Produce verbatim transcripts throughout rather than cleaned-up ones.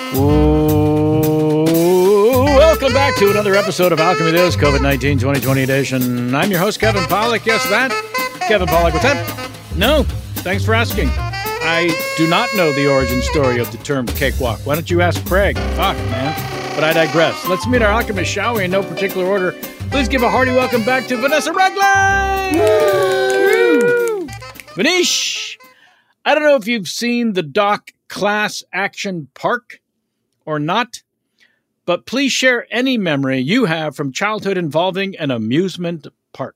Welcome back to another episode of Alchemy This, COVID nineteen twenty twenty edition. I'm your host, Kevin Pollak. Yes, that. Kevin Pollak, what's that? No, thanks for asking. I do not know the origin story of the term cakewalk. Why don't you ask Craig? Fuck, man. But I digress. Let's meet our alchemists, shall we? In no particular order. Please give a hearty welcome back to Vanessa Ragland! Woo! Vanish! I don't know if you've seen the doc Class Action Park or not, but please share any memory you have from childhood involving an amusement park.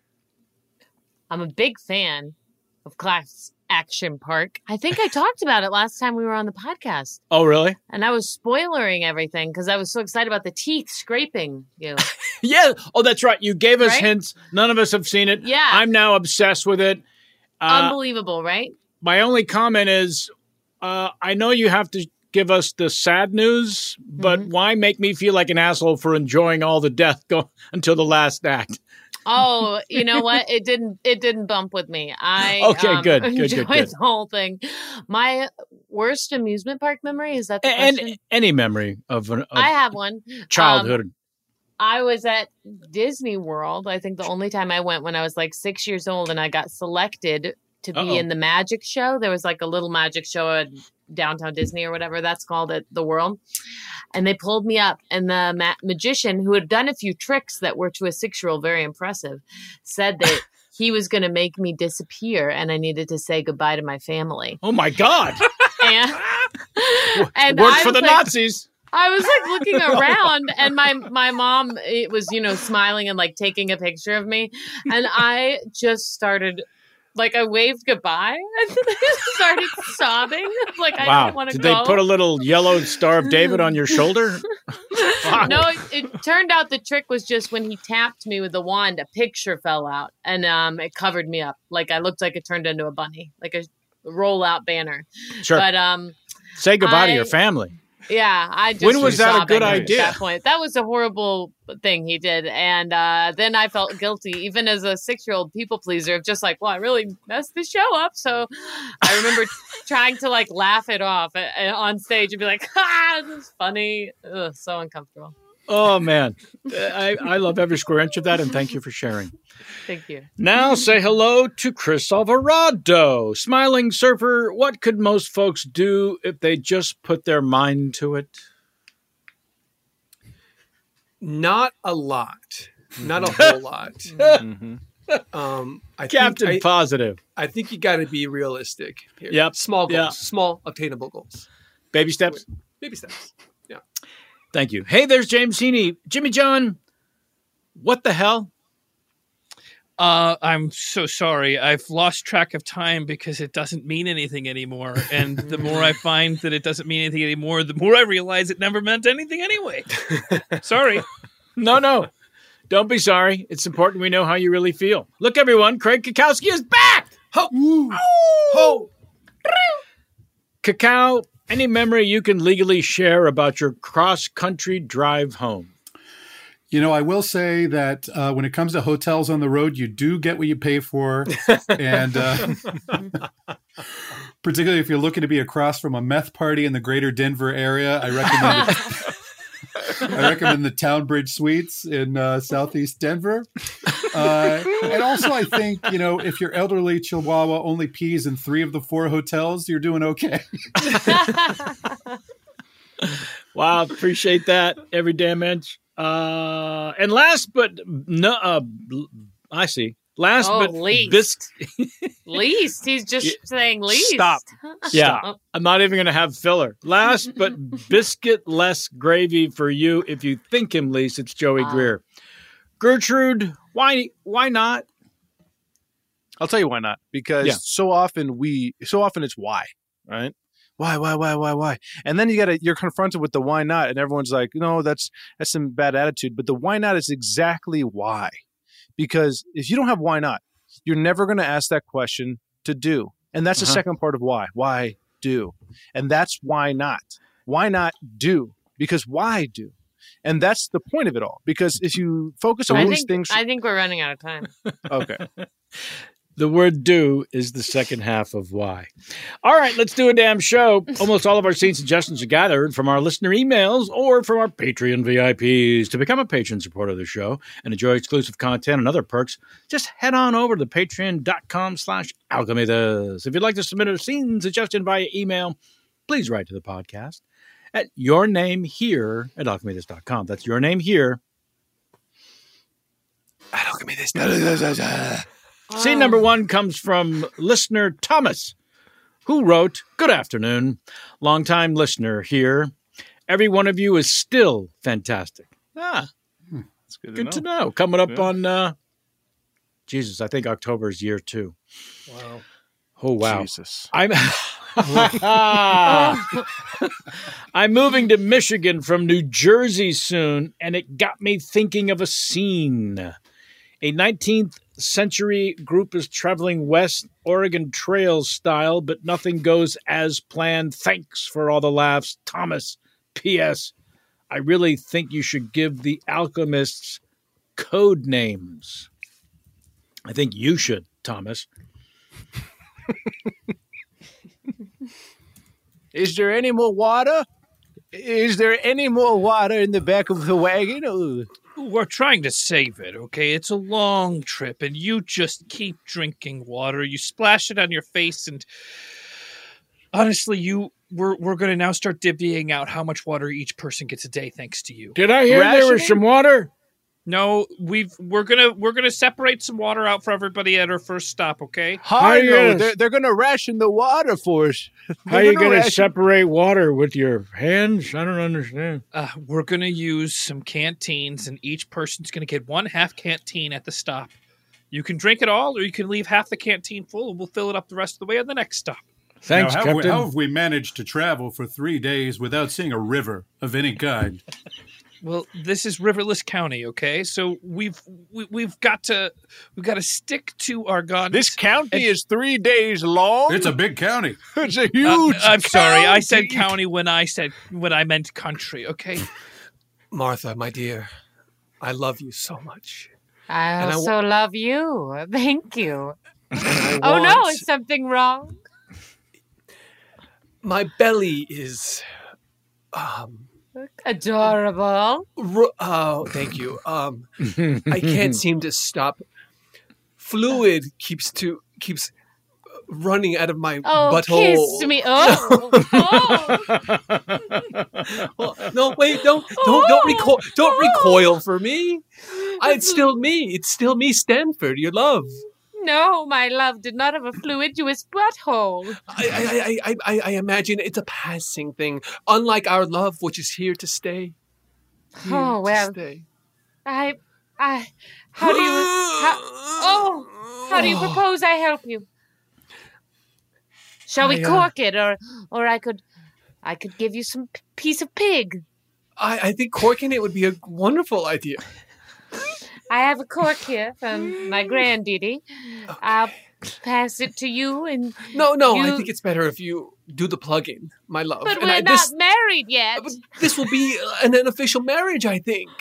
I'm a big fan of Class Action Park. I think I talked about it last time we were on the podcast. Oh, really? And I was spoilering everything because I was so excited about the teeth scraping you. Yeah. Oh, that's right. You gave us Right? hints. None of us have seen it. Yeah. I'm now obsessed with it. Uh, Unbelievable, right? my only comment is, uh, I know you have to give us the sad news, but Mm-hmm. why make me feel like an asshole for enjoying all the death go until the last act? Oh, you know what? It didn't. It didn't bump with me. I Okay, um, good, good, good, enjoyed good. the whole thing. My worst amusement park memory is that the And question? any memory of, an, of I have one. childhood. Um, I was at Disney World. I think the only time I went when I was like six years old, and I got selected to be Uh-oh. in the magic show. There was like a little magic show at Downtown Disney or whatever that's called at the World. And they pulled me up, and the ma- magician, who had done a few tricks that were to a six-year-old very impressive, said that he was going to make me disappear, and I needed to say goodbye to my family. Oh, my God. And, and Worked I for the was like, Nazis. I was like looking around, and my my mom, it was, you know, smiling and like taking a picture of me, and I just started. Like, I waved goodbye, and then I just started sobbing. Like, I Wow. didn't want to Did go. they put a little yellow Star of David on your shoulder? Fuck. No, it, it turned out the trick was just when he tapped me with the wand, a picture fell out, and um, it covered me up. Like, I looked like it turned into a bunny, like a rollout banner. Sure. But um, Say goodbye to I- your family. yeah, I just When was was that a sobbing good idea? At that point, that was a horrible thing he did, and uh, then I felt guilty, even as a six-year-old people pleaser, of just like, well, I really messed the show up. So I remember trying to like laugh it off uh, on stage and be like, "Ah, this is funny." Ugh, so uncomfortable. Oh, man. I, I love every square inch of that, and thank you for sharing. Thank you. Now say hello to Chris Alvarado. Smiling surfer, what could most folks do if they just put their mind to it? Not a lot. Not a whole lot. Mm-hmm. Um, I Captain think, I, Positive. I think you got to be realistic here. Yep. Small goals. Yeah. Small, obtainable goals. Baby steps. Baby steps. Yeah. Thank you. Hey, there's James Heaney. Jimmy John, what the hell? Uh, I'm so sorry. I've lost track of time because it doesn't mean anything anymore. And the more I find that it doesn't mean anything anymore, the more I realize it never meant anything anyway. Sorry. No, no. Don't be sorry. It's important we know how you really feel. Look, everyone. Craig Kakowski is back. Ho! Ho! Cacao, any memory you can legally share about your cross-country drive home? You know, I will say that uh, when it comes to hotels on the road, you do get what you pay for. And uh, particularly if you're looking to be across from a meth party in the greater Denver area, I recommend I recommend the Townbridge Suites in uh, southeast Denver. Uh, and also, I think, you know, if your elderly Chihuahua only pees in three of the four hotels, you're doing okay. Wow, appreciate that every damn inch. Uh, and last but no, uh, I see. Last Oh, but least. bis- Least. He's just Yeah. saying least. Stop. yeah, I'm not even going to have filler. Last but biscuit less gravy for you. If you think him least, it's Joey Wow. Greer. Gertrude, why why not? I'll tell you why not. Because Yeah. so often we, so often it's why, right? Why, why, why, why, why? And then you got to, you're confronted with the why not, and everyone's like, no, that's that's some bad attitude. But the why not is exactly why. Because if you don't have why not, you're never going to ask that question to do. And that's the Uh-huh. second part of why. Why do? And that's why not. Why not do? Because why do? And that's the point of it all. Because if you focus on I these think, things, I think we're running out of time. okay. The word do is the second half of why. All right, let's do a damn show. Almost all of our scene suggestions are gathered from our listener emails or from our Patreon V I Ps. To become a patron supporter of the show and enjoy exclusive content and other perks, just head on over to patreon.com slash alchemythis. If you'd like to submit a scene suggestion via email, please write to the podcast at your name here at alchemythis dot com. That's your name here at alchemythis dot com. Scene number one comes from listener Thomas, who wrote, "Good afternoon. Longtime listener here. Every one of you is still fantastic." Ah, That's good, good to to know. know. Coming up Yeah. on, uh, Jesus, I think October is year two. Wow. Oh, wow. Jesus. I'm I'm moving to Michigan from New Jersey soon, and it got me thinking of a scene. A nineteenth century group is traveling west Oregon Trail style, but nothing goes as planned. Thanks for all the laughs. Thomas. P S. I really think you should give the alchemists code names. I think you should, Thomas. Is there any more water? Is there any more water in the back of the wagon? Ooh. We're trying to save it, okay? It's a long trip, and you just keep drinking water. You splash it on your face, and honestly, you we're we're going to now start divvying out how much water each person gets a day, thanks to you. Did I hear there was Rationing? some water? No, we've we're gonna we're gonna separate some water out for everybody at our first stop, okay? How you Harlow, gonna- they're, they're going to ration the water for us. How They're you gonna going to ration- separate water with your hands? I don't understand. Uh, we're gonna use some canteens, and each person's gonna get one half canteen at the stop. You can drink it all, or you can leave half the canteen full, and we'll fill it up the rest of the way at the next stop. Thanks, now, how, have we, Captain. how have we managed to travel for three days without seeing a river of any kind? Well, this is Riverless County, okay? So we've we, we've got to we've got to stick to our guns. This county is three days long. It's a big county. It's a Uh, huge. I'm sorry, I said county. county when I said when I meant country, okay? Martha, my dear, I love you so much. I And I also love you. Thank you. And I Oh no, want- is something wrong? my belly is um Adorable. ru- oh thank you um I can't seem to stop. Fluid keeps to keeps running out of my Oh, butthole. kiss me. Oh, oh. Well, no, wait, don't don't don't recoil don't recoil for me. I, it's still me. It's still me, Stanford, your love. No, my love did not have a fluidous butthole. I I, I, I, I I imagine it's a passing thing, unlike our love, which is here to stay. Here Oh, to well. stay. I, I, how do you, how, oh, how do you propose I help you? Shall we I, uh, cork it, or, or I could, I could give you some p- piece of pig. I, I think corking it would be a wonderful idea. I have a cork here from my granddaddy. I'll pass it to you, and No, no, I You- think it's better if you do the plug-in, my love. but And we're I, not this, married yet. but this will be an, an official marriage, I think.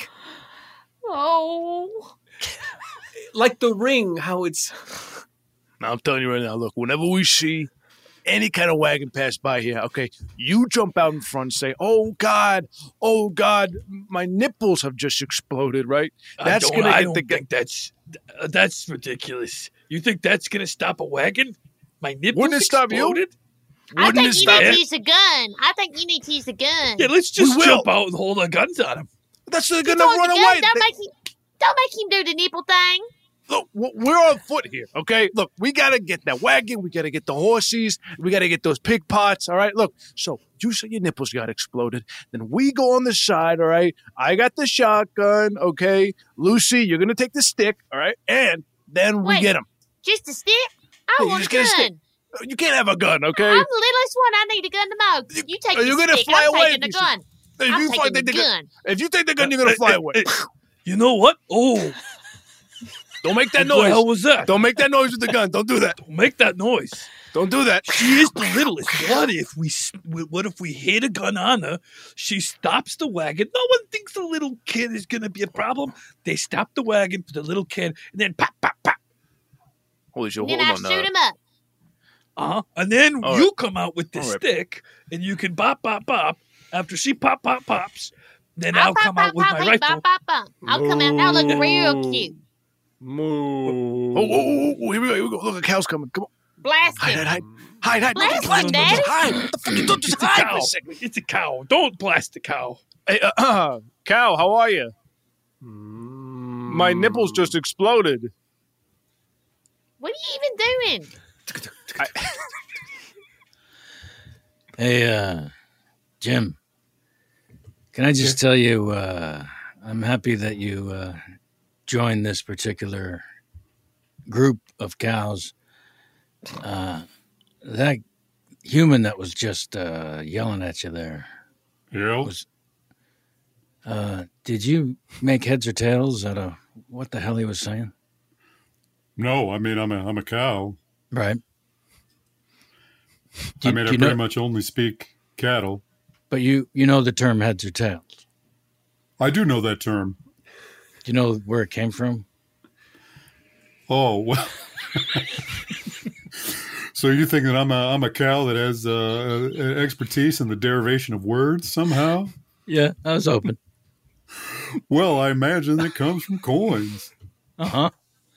Oh, Like the ring, how it's I'm telling you right now, look, whenever we see any kind of wagon pass by here, okay, you jump out in front and say, oh, God, oh, God, my nipples have just exploded, right? That's I don't, gonna I get don't the gu- think that's uh, that's ridiculous. You think that's gonna stop a wagon? My nipples Wouldn't it stop you? exploded? I Wouldn't think it you stop need to you? use a gun. I think you need to use a gun. Yeah, let's just We will. jump out and hold our guns on him. That's they're Don't gonna hold run the gun. away. Don't They- make him. Don't make him do the nipple thing. Look, w- we're on foot here, okay? Look, we got to get that wagon. We got to get the horses. We got to get those pig pots, all right? Look, so you say your nipples got exploded. Then we go on the side, all right? I got the shotgun, okay? Lucy, you're going to take the stick, all right? And then we Wait. get them. Just a stick. I Yeah, you want just a get a stick. gun. You can't have a gun, okay? I'm the littlest one. I need a gun the most. You take Are the you gonna stick. fly I'm away taking the if you- gun. If I'm you taking find the that gun. gun- If you take the gun, you're going to fly away. You know what? Oh, Don't make that what the hell noise. was that? Don't make that noise with the gun. Don't do that. Don't make that noise. Don't do that. She is the littlest. What if we? s- What if we hit a gun on her? She stops the wagon. No one thinks the little kid is going to be a problem. They stop the wagon for the little kid, and then pop, pop, pop. Holy shit! And Hold then I on. shoot Uh, him up. Uh-huh. And then All you right. come out with the All right. stick, and you can pop, pop, pop. After she pop, pop, pops, then I'll I'll pop, come pop, out with pop, my hey, rifle. bop, bop, bop. I'll come out. I'll look real cute. Moo. oh, oh, oh, oh, here we go. Here we go. Look, a cow's coming. Come on. Blast Hide, him. hide, hide. Hide, hide. Blast Hide, him, Daddy. hide. What the fuck? You don't just It's a hide cow. for a second. It's a cow. Don't blast the cow. Hey, uh, uh, cow, how are you? Mm. My nipples just exploded. What are you even doing? Hey, uh, Jim, can I just tell you, uh, I'm happy that you uh, joined this particular group of cows. Uh, that human that was just uh, yelling at you there, Yeah. was, uh, did you make heads or tails out of what the hell he was saying? No, I mean I'm a I'm a cow. Right. I Do- mean do I you pretty know- much only speak cattle. But you, you know the term heads or tails. I do know that term. Do you know where it came from? Oh well. So you think that I'm a I'm a cow that has uh, uh, expertise in the derivation of words somehow? Yeah, I was hoping. Well, I imagine it comes from coins. Uh huh.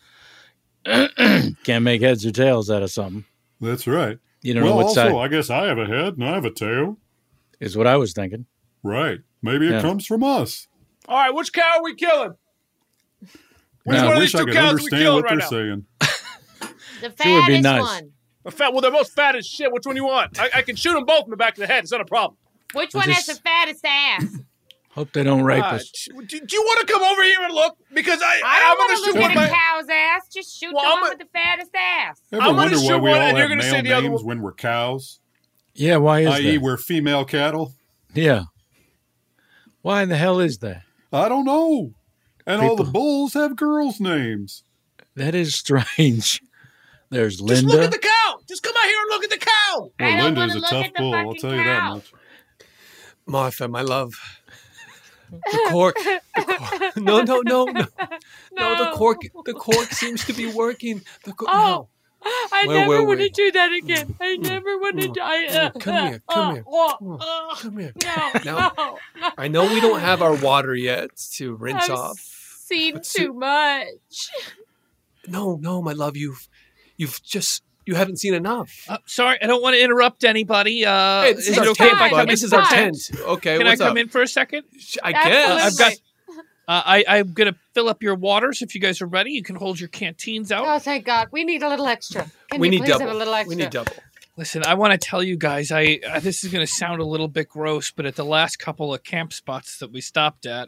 Can't make heads or tails out of something. That's right. You don't Well, know what also, side I guess I have a head and I have a tail. is what I was thinking. Right. Maybe it Yeah. comes from us. All right, which cow are we killing? Which Yeah. one I of wish these I two could cows are we understand killing what right they're now? saying. The Sure would be fattest nice. one. A fat, well, they're both fat as shit. Which one you want? I, I can shoot them both in the back of the head. It's not a problem. Which Well, one has just- the fattest ass? Hope they don't rape Uh, us. do, do you want to come over here and look? Because I, I I'm don't going want to to shoot look one. at By, a cow's ass. Just shoot Well, the I'm one a- with the fattest ass. Ever I'm gonna wonder why shoot we one all and you're have gonna say male the other names one. when we're cows? Yeah, why is that is, that? we're female cattle? Yeah. Why in the hell is that? I don't know. And all the People- bulls have girls' names. That is strange. There's just Linda. look at the cow. Just come out here and look at the cow. I Well, don't Linda's wanna a look tough at the bull, I'll fucking tell you that cow. much. Martha, my love. The cork. The cork. No, no, no, no, no. The cork. The cork seems to be working. The cork. Oh, No. I Where never were want to we? do that again. I never want to. Mm. do I, uh, Mm. Come here, come uh, here. uh, Mm. uh, Come here. No, Now- no, no. I know we don't have our water yet to rinse I've off. seen But too much. No, no, my love. You've, you've just, you haven't seen enough. Uh, sorry, I don't want to interrupt anybody. Uh, Hey, this is is it our okay tent, if I bud. come This in is for our a tent. second? Okay, Can I what's come up? in for a second? I Absolutely. guess. I've got. Uh, I, I'm going to fill up your waters. If you guys are ready, you can hold your canteens out. Oh, thank God. We need a little extra. Can we you need please double. have a little extra? We need double. Listen, I want to tell you guys, I uh, this is going to sound a little bit gross, but at the last couple of camp spots that we stopped at,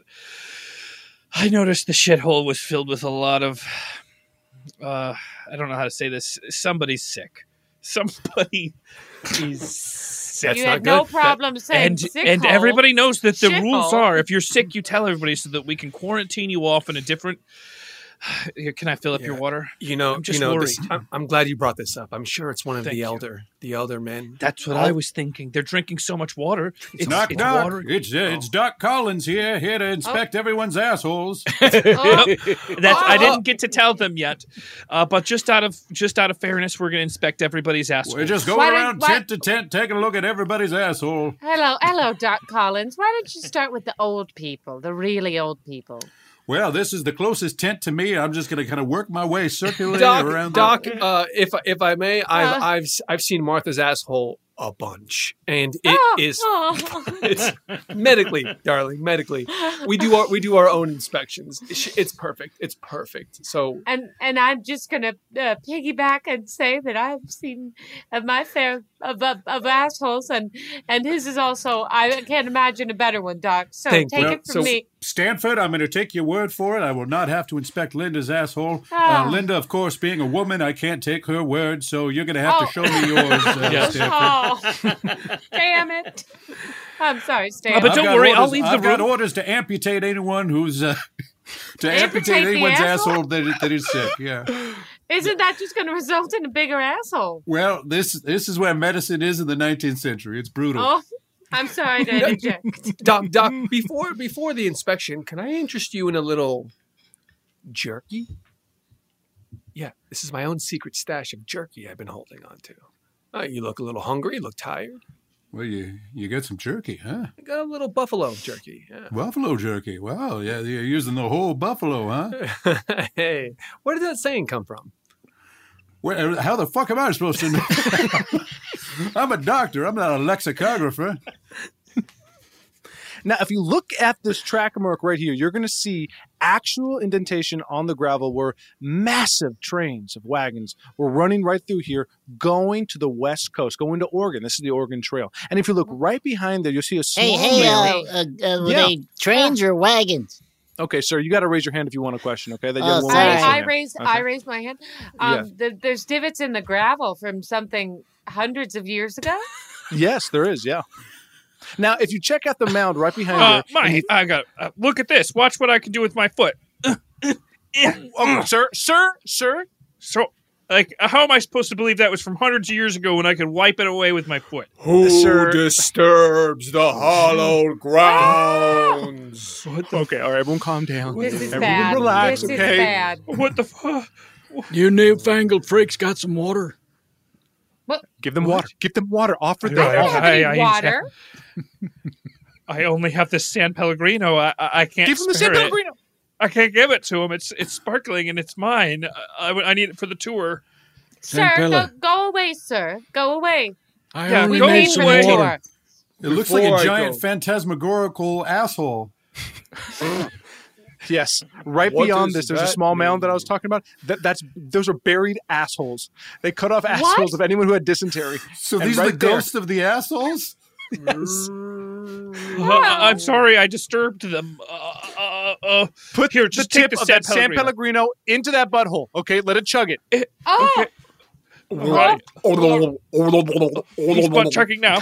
I noticed the shithole was filled with a lot of, uh, I don't know how to say this. Somebody's sick. Somebody is sick. That's you not had no good. problem saying And, sick and hole. everybody knows that the rules Shithole. are if you're sick, you tell everybody so that we can quarantine you off in a different. Here, can I fill up your Yeah. water? You know, I'm just you know. This, worried. I'm, I'm glad you brought this up. I'm sure it's one of Thank the you. elder, the elder men. That's what All- I was thinking. They're drinking so much water. It's, knock, it's knock. water. It's, uh, it's Doc Collins here, here to inspect everyone's assholes. Oh, That's I Oh. didn't get to tell them yet, uh, but just out of just out of fairness, we're going to inspect everybody's asshole. We're just going Why around did- why- tent to tent, taking a look at everybody's asshole. hello, hello, Doc Collins. Why don't you start with the old people, the really old people? Well, this is the closest tent to me. I'm just going to kind of work my way circularly Doc, around. Doc, uh, if if I may, I've Uh. I've I've seen Martha's asshole a bunch, and it is Oh, it's medically, darling, medically. We do our we do our own inspections. It's, it's perfect. It's perfect. So and and I'm just gonna uh, piggyback and say that I've seen of my fair of, of of assholes, and and his is also. I can't imagine a better one, Doc. So Thank take you. it from so- me. Stanford, I'm going to take your word for it. I will not have to inspect Linda's asshole. Ah. Uh, Linda, of course, being a woman, I can't take her word, so you're going to have Oh. to show me yours, uh, Yes. Stanford. Oh, damn it! I'm sorry, Stan. Uh, but I've don't got worry, orders, I'll leave the I've got room. orders to amputate anyone who's uh, to Amputate amputate the anyone's asshole? asshole that, that is sick. Yeah. Isn't that just going to result in a bigger asshole? Well, this this is where medicine is in the nineteenth century. It's brutal. Oh, I'm sorry to interject. Doc, Doc, before before the inspection, can I interest you in a little jerky? Yeah, this is my own secret stash of jerky I've been holding on to. Oh, you look a little hungry. You look tired. Well, you you get some jerky, huh? I got a little buffalo jerky. Yeah. Buffalo jerky. Wow, yeah, you're using the whole buffalo, huh? Hey, where did that saying come from? Where, how the fuck am I supposed to know? I'm a doctor. I'm not a lexicographer. Now, if you look at this track mark right here, you're going to see actual indentation on the gravel where massive trains of wagons were running right through here, going to the west coast, going to Oregon. This is the Oregon Trail. And if you look right behind there, you'll see a small Hey, hey, mound. uh, uh, uh, were Yeah. they trains or wagons? Okay, sir, you got to raise your hand if you want a question, okay? That Oh, young woman sorry. raised her I, I hand. raised Okay. I raised my hand. Um, Yeah. the, there's divots in the gravel from something hundreds of years ago. Yes, there is, yeah. Now, if you check out the mound right behind Uh, there, and my, you- I got. Uh, look at this. Watch what I can do with my foot. oh, sir, sir, sir, So, like, how am I supposed to believe that was from hundreds of years ago when I could wipe it away with my foot? Who Sir- disturbs the hallowed grounds? okay, all right, everyone calm down. This is everyone bad. relax, this okay? is bad. What the fuck? You newfangled freaks got some water. Give them water. Give them water. Offer I them. I don't I- have I- any I- water. I only have this San Pellegrino. I, I, I can't Give them the San spare it. Pellegrino. I can't give it to him. It's it's sparkling and it's mine. I, I, I need it for the tour. Sir, go, Pella. go away, sir. Go away. I Yeah, only We go made paid some for the water. tour. It looks like Before a I giant go- phantasmagorical asshole. Yes, right What beyond does this, there's a that small mound that I mean? was talking about. That, that's those are buried assholes. They cut off assholes of anyone who had dysentery. So And these are right the there- ghosts of the assholes? Yes. Uh, I'm sorry, I disturbed them. Uh, uh, uh, Put Here, the just take tip the of San that San Pellegrino. Pellegrino into that butthole. Okay, let it chug it. Oh, Okay. Right. He's butt chugging now.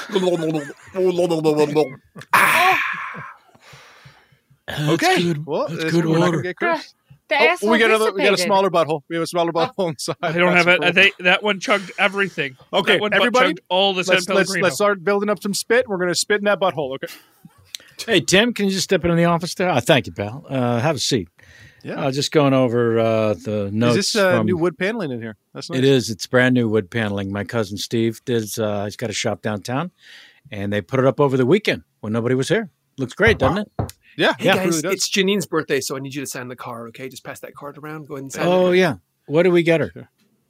Okay. good. Well, That's this- good we're not gonna water. get cursed. the Oh, asshole we got another. We got a dissipated. smaller butthole. We have a smaller butthole inside. I don't have That's it. cool. They, that one chugged everything. Okay, that one butt everybody, chugged all the San Let's, let's, Pellegrino. let's start building up some spit. We're gonna spit in that butthole. Okay. Hey, Tim, can you just step into the office there? Oh, thank you, pal. Uh, have a seat. Yeah. Uh, just going over uh, the notes. Is this uh, from, new wood paneling in here? That's nice. It is. It's brand new wood paneling. My cousin Steve does. Uh, he's got a shop downtown, and they put it up over the weekend when nobody was here. Looks great, doesn't it? Yeah. Hey yeah, it guys, really does. it's Janine's birthday, so I need you to sign the card. Okay, just pass that card around. Go ahead and sign Oh it. yeah. What do we get her?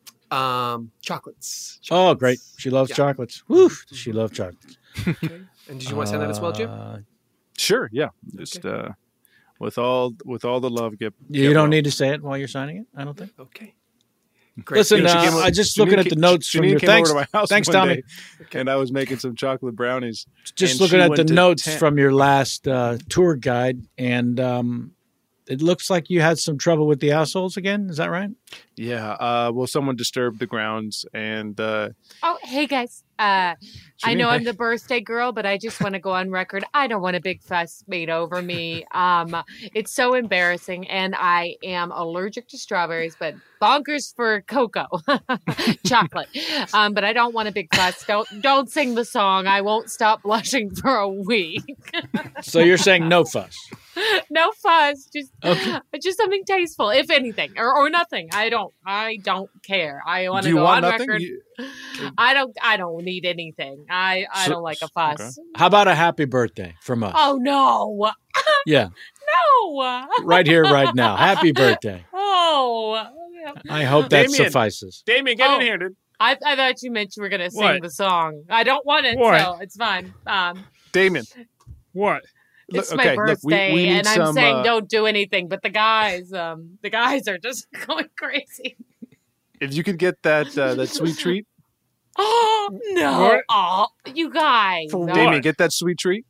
Um, chocolates. Oh, great. She loves Yeah. chocolates. Woo. She loves chocolates. Okay. And did you want to sign that as well, Jim? Uh, Sure. Yeah. Just uh, with all with all the love, get. you get don't well. need to say it while you're signing it. I don't think. Okay. Listen, You know, she uh, came over- I just Janine looking at ca- the notes from Janine your came thanks. over to my house Thanks, one Tommy. day, and I was making some chocolate brownies. Just and looking she at went the to notes ten- from your last uh, tour guide, and um, it looks like you had some trouble with the assholes again. Is that right? Yeah. Uh, well, someone disturbed the grounds, and uh, Oh, hey guys. Uh, I Janine, know I'm hey. the birthday girl, but I just want to go on record. I don't want a big fuss made over me. Um, it's so embarrassing, and I am allergic to strawberries, but bonkers for cocoa, chocolate. Um, but I don't want a big fuss. Don't don't sing the song. I won't stop blushing for a week. So you're saying no fuss? No fuss. Just Okay. just something tasteful, if anything, or, or nothing. I don't. I don't care. I want do to you go want on nothing? record. You- I don't. I don't need anything. I. I So- don't like a fuss. How about a happy birthday from us? Oh no! Yeah, No! right here, right now. Happy birthday. Oh! I hope that Damien. suffices. Damien, get Oh. in here, dude. I, I thought you meant you were gonna sing What? the song. I don't want it, What? so it's fine. Um, Damien. What? Look, it's okay, my look, we- birthday, we need and I'm some, saying uh, don't do anything. But the guys, um, the guys are just going crazy. If you could get that uh, that sweet treat, Oh no! What? Oh, you guys! For Oh, Damien, What? get that sweet treat.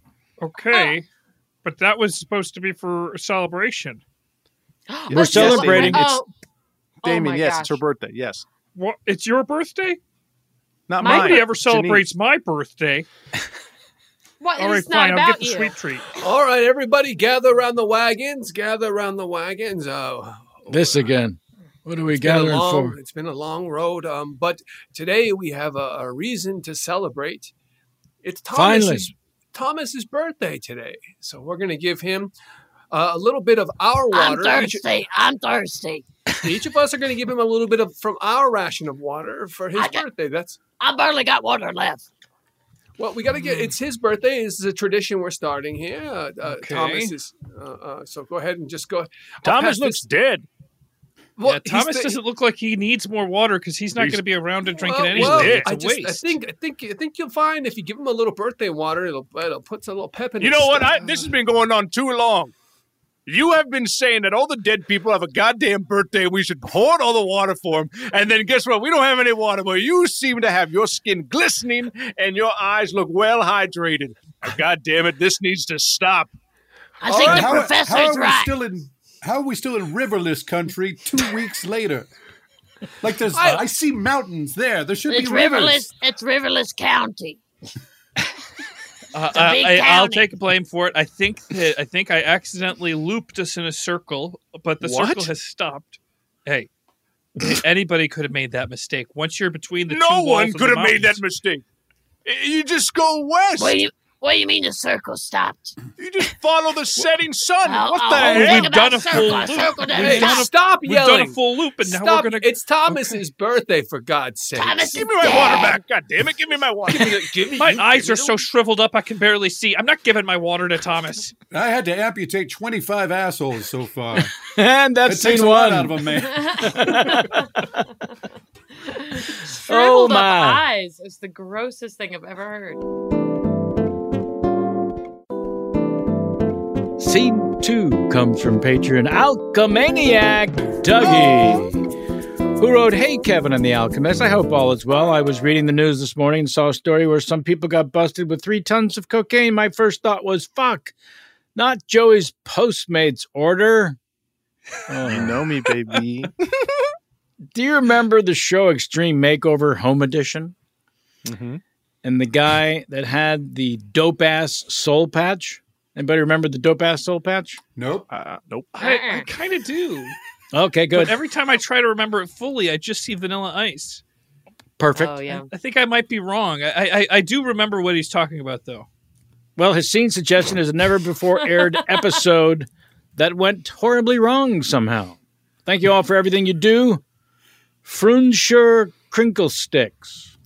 Okay. But that was supposed to be for a celebration. We're let's do it. celebrating. Oh, Damien, oh my yes, gosh. it's her birthday. Yes, What? It's your birthday? not My mine. Nobody ever Janine. celebrates my birthday. What? All right, It's not fine. I'll about get the you. sweet treat. All right, everybody, gather around the wagons. Gather around the wagons. Oh, This again. What are we It's been, a gathering long, for? it's been a long road, um, but today we have a, a reason to celebrate. It's Finally. Thomas's, Thomas's birthday today, so we're going to give him uh, a little bit of our I'm water. Each, thirsty. I'm thirsty. each of us are going to give him a little bit of from our ration of water for his I got- birthday. That's I barely got water left. well, we got to get. It's his birthday. This is a tradition we're starting here. Uh, uh, Okay. Thomas is. Uh, uh, so go ahead and just go. I'll Thomas pass looks this- dead. Well, yeah, he's Thomas the- doesn't look like he needs more water because he's not He's- going to be around to drink well, it anyway. well, It's I a just, waste. I think, I think, I think, I think you'll find if you give him a little birthday water, it'll, it'll put a little pep in. You his know what? step. I, this has been going on too long. You have been saying that all the dead people have a goddamn birthday. We should hoard all the water for them. And then guess what? We don't have any water, but you seem to have your skin glistening and your eyes look well hydrated. God damn it. This needs to stop. I think All the right, how, professor's how are we right. still in? How are we still in riverless country two weeks later? Like there's, I- I, see mountains there. There should It's be rivers. riverless. It's riverless county. Uh, a big I, I'll county. take blame for it. I think that I think I accidentally looped us in a circle, but the What? circle has stopped. Hey, anybody could have made that mistake. Once you're between the two No walls one of the could have made that mountains- mistake. You just go west. What do you What do you mean the circle stopped? You just follow the setting sun. I'll- what I'll the always hell? think We've about done a circle. full A loop. circle doesn't Hey, stop. stop We've yelling! done a full loop, and now Stop! we're gonna. It's Thomas's birthday, for God's sake. Thomas Give is me my dead. water back. God damn it. Give me my water. Give me, My you- eyes you are know- so shriveled up I can barely see. I'm not giving my water to Thomas. I had to amputate twenty-five assholes so far. And It that's takes scene a lot one. out of a man. Shriveled up my. eyes is the grossest thing I've ever heard. Scene two comes from Patreon Alchemaniac Dougie, who wrote, "Hey, Kevin and the Alchemist. I hope all is well. I was reading the news this morning and saw a story where some people got busted with three tons of cocaine. My first thought was, fuck, not Joey's Postmates order." Oh. You know me, baby. Do you remember the show Extreme Makeover Home Edition? Mm-hmm. And the guy that had the dope-ass soul patch? Anybody remember the dope-ass soul patch? Nope. Uh, nope. I, I kind of do. Okay, good. But every time I try to remember it fully, I just see Vanilla Ice. Perfect. Oh yeah. I think I might be wrong. I, I I do remember what he's talking about, though. Well, his scene suggestion is a never-before-aired episode that went horribly wrong somehow. Thank you all for everything you do. Frundsure Crinkle Sticks.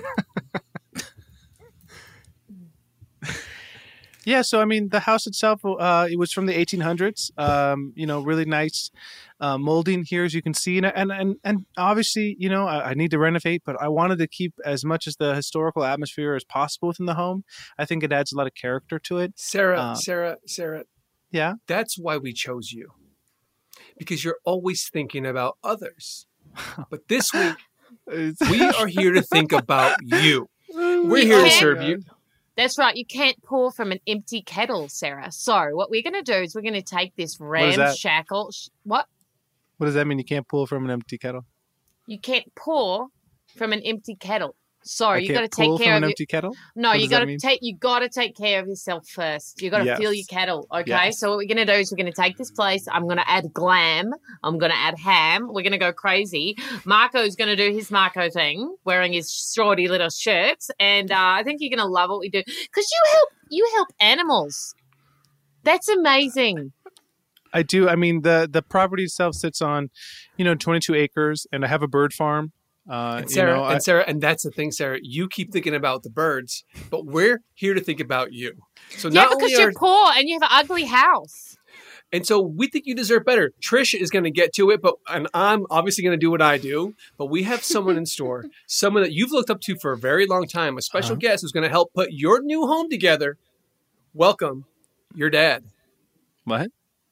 Yeah, so I mean, the house itself, uh, it was from the eighteen hundreds. Um, you know, really nice uh, molding here, as you can see, and and and, and obviously, you know, I, I need to renovate, but I wanted to keep as much as the historical atmosphere as possible within the home. I think it adds a lot of character to it. Sarah, Uh, Sarah, Sarah. Yeah. That's why we chose you, because you're always thinking about others. But this week, we are here to think about you. We're here to can't- serve you. That's right. You can't pour from an empty kettle, Sarah. So what we're going to do is we're going to take this is that? ramshackle. Sh- what? What does that mean? You can't pull from an empty kettle. You can't pour from an empty kettle. So I you got to can't take pull care from of an your, empty kettle. No, What you does that got to mean? take you got to take care of yourself first. You got to Yes. fill your kettle, okay? Yes. So what we're gonna do is we're gonna take this place. I'm gonna add glam. I'm gonna add ham. We're gonna go crazy. Marco's gonna do his Marco thing, wearing his shorty little shirts, and uh, I think you're gonna love what we do because you help you help animals. That's amazing. I do. I mean, the the property itself sits on, you know, twenty-two acres, and I have a bird farm. Uh, And Sarah, you know, I- and Sarah, and that's the thing, Sarah. You keep thinking about the birds, but we're here to think about you. So Yeah, not because only you're are, poor and you have an ugly house. and so we think you deserve better. Trish is going to get to it, but and I'm obviously going to do what I do. But we have someone in store, someone that you've looked up to for a very long time, a special Uh-huh. guest who's going to help put your new home together. Welcome, your dad. what?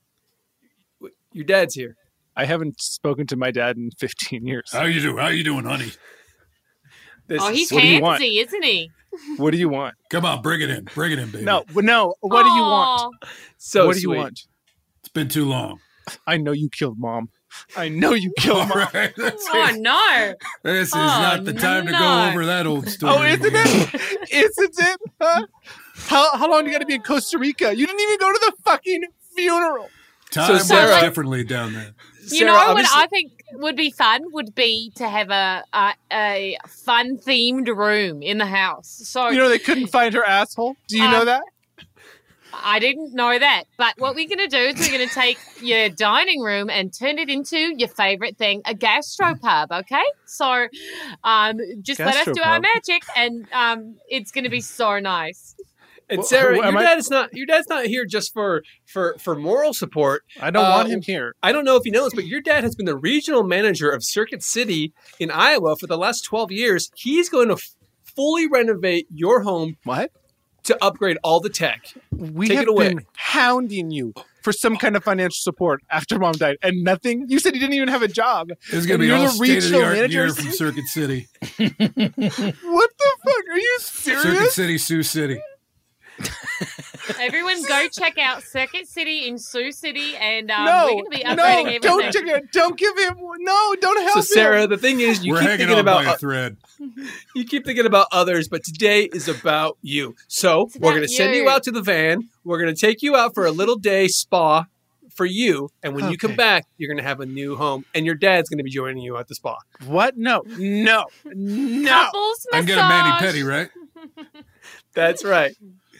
Your dad's here. I haven't spoken to my dad in fifteen years. How you doing? How you doing, honey? This Oh, is- he's what do you want? handsy, isn't he? What do you want? Come on, bring it in. Bring it in, baby. No, no. What do you want? Aw. so what do sweet. you want? It's been too long. I know you killed mom. I know you killed mom. Right, that's Oh it. no! This is Oh, not the time to no. go over that old story. Oh, isn't again. it? Isn't it? Huh? How how long do you got to be in Costa Rica? You didn't even go to the fucking funeral. Time So works Sarah- differently down there. You Sarah, know what obviously- I think would be fun would be to have a a, a fun themed room in the house. So You know they couldn't find her asshole. Do you know Um, that? I didn't know that. But what we're going to do is we're going to take your dining room and turn it into your favorite thing, a gastropub, okay? So um, just let us do our Gastropub? magic, and um, it's going to be so nice. And Well, Sarah, who- am your I- dad is not your dad's not here just for for for moral support. I don't Uh, want him here. I don't know if you know this, but your dad has been the regional manager of Circuit City in Iowa for the last twelve years. He's going to f- fully renovate your home What? to upgrade all the tech. We Take have it away. been hounding you for some kind of financial support after mom died, and nothing. You said you didn't even have a job. It's going And to be you're all the state of the regional art manager. gear from Circuit City. What the fuck? Are you Circuit serious? City, Sioux City. Everyone go check out Circuit City in Sioux City, and um, No, we're going to be upgrading no, everything. don't check it. Don't give him. No, don't help So him. Sarah, the thing is, you We're keep hanging thinking on about by a thread. you keep thinking about others, but today is about you. So It's we're about going to send you you. out to the van. We're going to take you out for a little day spa for you, and when you come Okay. back, you're going to have a new home, and your dad's going to be joining you at the spa. What? No, no, no. Couples I'm massage. getting a Manny Petty, right? That's right.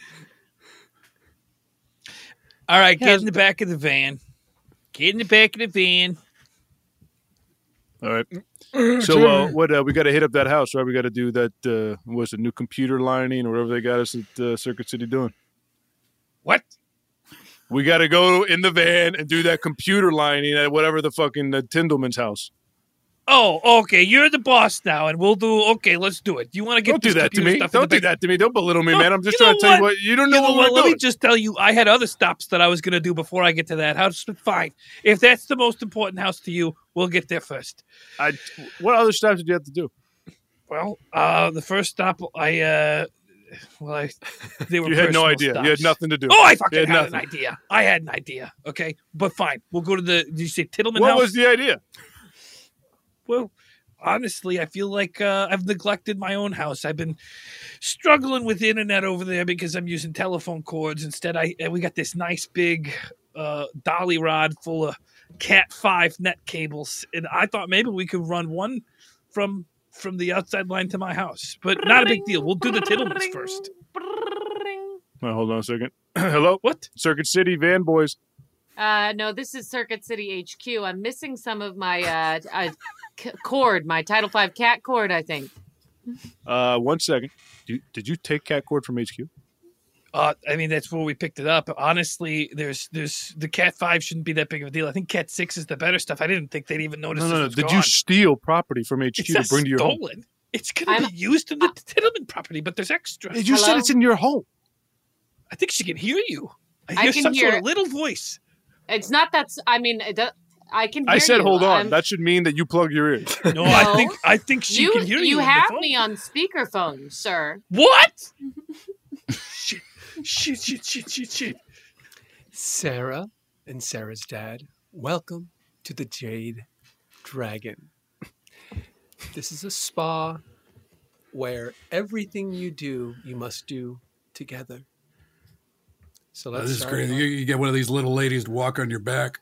All right, get Yes. in the back of the van. Get in the back of the van. All right. So, uh, what? Uh, we got to hit up that house, right? We got to do that. Uh, what's it? New computer lining or whatever they got us at uh, Circuit City doing. What? We got to go in the van and do that computer lining at whatever the fucking uh, Tindleman's house. Oh, okay. You're the boss now, and we'll do. Okay, let's do it. You want to get Don't do this that to computer me. stuff in Don't the do back- that to me. Don't belittle me, No, man. I'm just you trying know to tell you what? what you don't You know know what what? we're Let me doing. just tell you, I had other stops that I was going to do before I get to that house. But fine, if that's the most important house to you, we'll get there first. I, what other steps did you have to do? Well, uh, the first stop, I uh, well, I they were You had no personal idea. You had stops. nothing to do. Oh, I You fucking had had, an nothing. idea. I had an idea. Okay, but fine. We'll go to the. Did you say Tittleman What House? was the idea? Well, honestly, I feel like uh, I've neglected my own house. I've been struggling with internet over there because I'm using telephone cords instead. I we got this nice big uh, dolly rod full of Cat five net cables, and I thought maybe we could run one from from the outside line to my house. But not a big deal. We'll do the Tittlemans first. Well, hold on a second. Hello? What? Circuit City van boys. Uh, no, this is Circuit City H Q. I'm missing some of my uh, uh, c- cord, my Title Five cat cord, I think. Uh, one second. Did you, did you take cat cord from H Q? Uh, I mean, that's where we picked it up. Honestly, there's there's the Cat five shouldn't be that big of a deal. I think Cat six is the better stuff. I didn't think they'd even notice. No, this no, no. was Did gone. you steal property from H Q It's to not bring to your home? stolen. It's going to I'm- be used in the Tittleman property, but there's extra. You said Hello? it's in your home. I think she can hear you. I I hear can some sort hear- of little voice. It's not that. s- I mean, it do- I can. Hear I said, you. hold on. I'm- That should mean that you plug your ears. No, I No. think I think she you can hear you. you on the have phone. me on speakerphone, sir. What? shit, shit, shit, shit, shit, shit. Sarah and Sarah's dad, welcome to the Jade Dragon. This is a spa where everything you do, you must do together. So Oh, let's this is start crazy. off- You, you get one of these little ladies to walk on your back.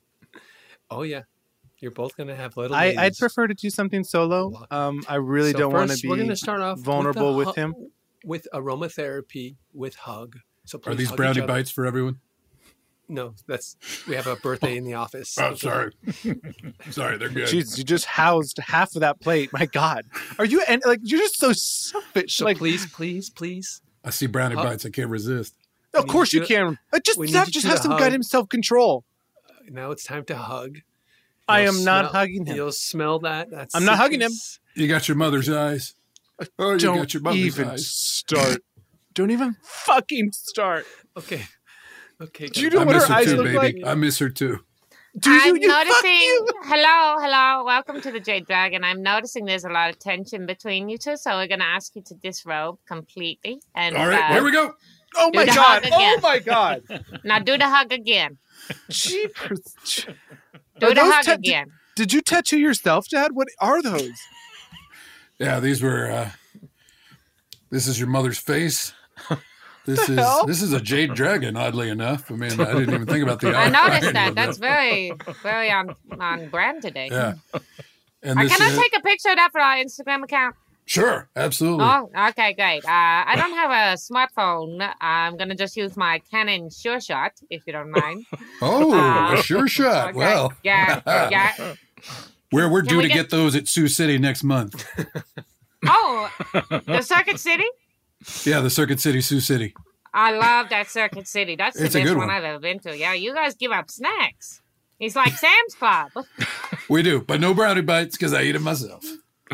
Oh yeah, you're both gonna have little. I, I'd ladies. prefer to do something solo. Um, I really So don't want to first, be We're gonna start off vulnerable with, with a him. hu- with aromatherapy with hug. So Are please these hug each brownie other. bites for everyone? No, that's we have a birthday in the office. Oh, sorry. sorry, they're good. Jeez, you just housed half of that plate. My God, are you and like you're just so selfish? So like, please, please, please. I see brownie Hug. bites. I can't resist. of need to course do you it- can. Uh, just we need have, you just to have some hug. goddamn self control. Now it's time to hug. I You'll am not smell- hugging him. You'll smell that. That's I'm not hugging him. citrus. You got your mother's eyes. Oh, you Don't got your mother's even eyes. start. Don't even fucking start. Okay. Okay. Do you guys. know I what miss her her eyes too, look baby. like? I miss her too. Do you? I'm you fuck noticing. you. Hello, hello. Welcome to the Jade Dragon. I'm noticing there's a lot of tension between you two, so we're going to ask you to disrobe completely. And All right, uh, here we go. Oh my Do the God. hug Oh again. my God. now do the hug again. Jeepers. Do Are the those hug ta- again. Did you tattoo yourself, Dad? What are those? Yeah, these were. Uh, this is your mother's face. This is hell? this is a jade dragon. Oddly enough, I mean, I didn't even think about the. I noticed irony that. of That's very, very on on brand today. Yeah. And Uh, this can I is, take a picture of that for our Instagram account? Sure, absolutely. Oh, okay, great. Uh, I don't have a smartphone. I'm gonna just use my Canon Sure Shot, if you don't mind. Oh, Uh, a sure shot. Okay. Well, yeah, yeah. we're we're Can due we to get- get those at Sioux City next month. Oh, the Circuit City. Yeah, the Circuit City, Sioux City. I love that Circuit City. That's the It's a best good one one. I've ever been to. Yeah, you guys give up snacks. It's like Sam's Club. We do, but no brownie bites because I eat them myself.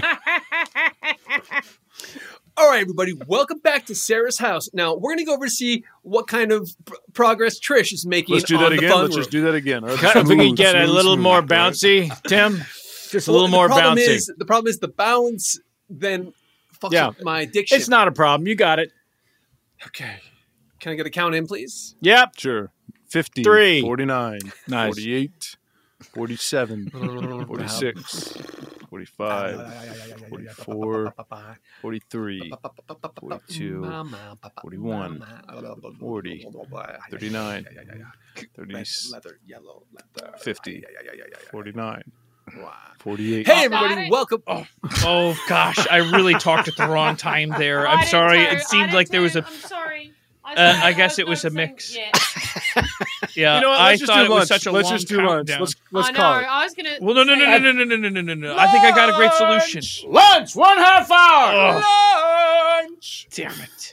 All right, everybody, welcome back to Sarah's house. Now, we're going to go over to see what kind of pr- progress Trish is making Let's do on that the again. fun Let's room. just do that again. Let's Kind of if we smooth, could get a smooth, little smooth, more right? bouncy, Tim. Just a Well, little more the problem bouncy. Is, the problem is the bounce then fucks Yeah. up my addiction. It's not a problem. You got it. Okay. Can I get a count in, please? Yep. Sure. fifty, Three. forty-nine, Nice. forty-eight, forty-seven, forty-six, forty-five, forty-four, forty-three, forty-two, forty-one, forty, thirty-nine, thirty, fifty, forty-nine, forty-eight. Hey, Got everybody, it. welcome. Oh, oh gosh, I really talked at the wrong time there. I'm sorry. It seemed like there was a. I'm sorry. Uh, I guess it was a mix. Yeah, You know what? I Let's just thought do it lunch. was such a Let's long just do lunch. countdown. Let's let's oh, call no, it. I was gonna. Well, no, no, no, say- no, no, no, no, no, no, no. I think I got a great solution. Lunch, one half hour. Lunch. Damn it.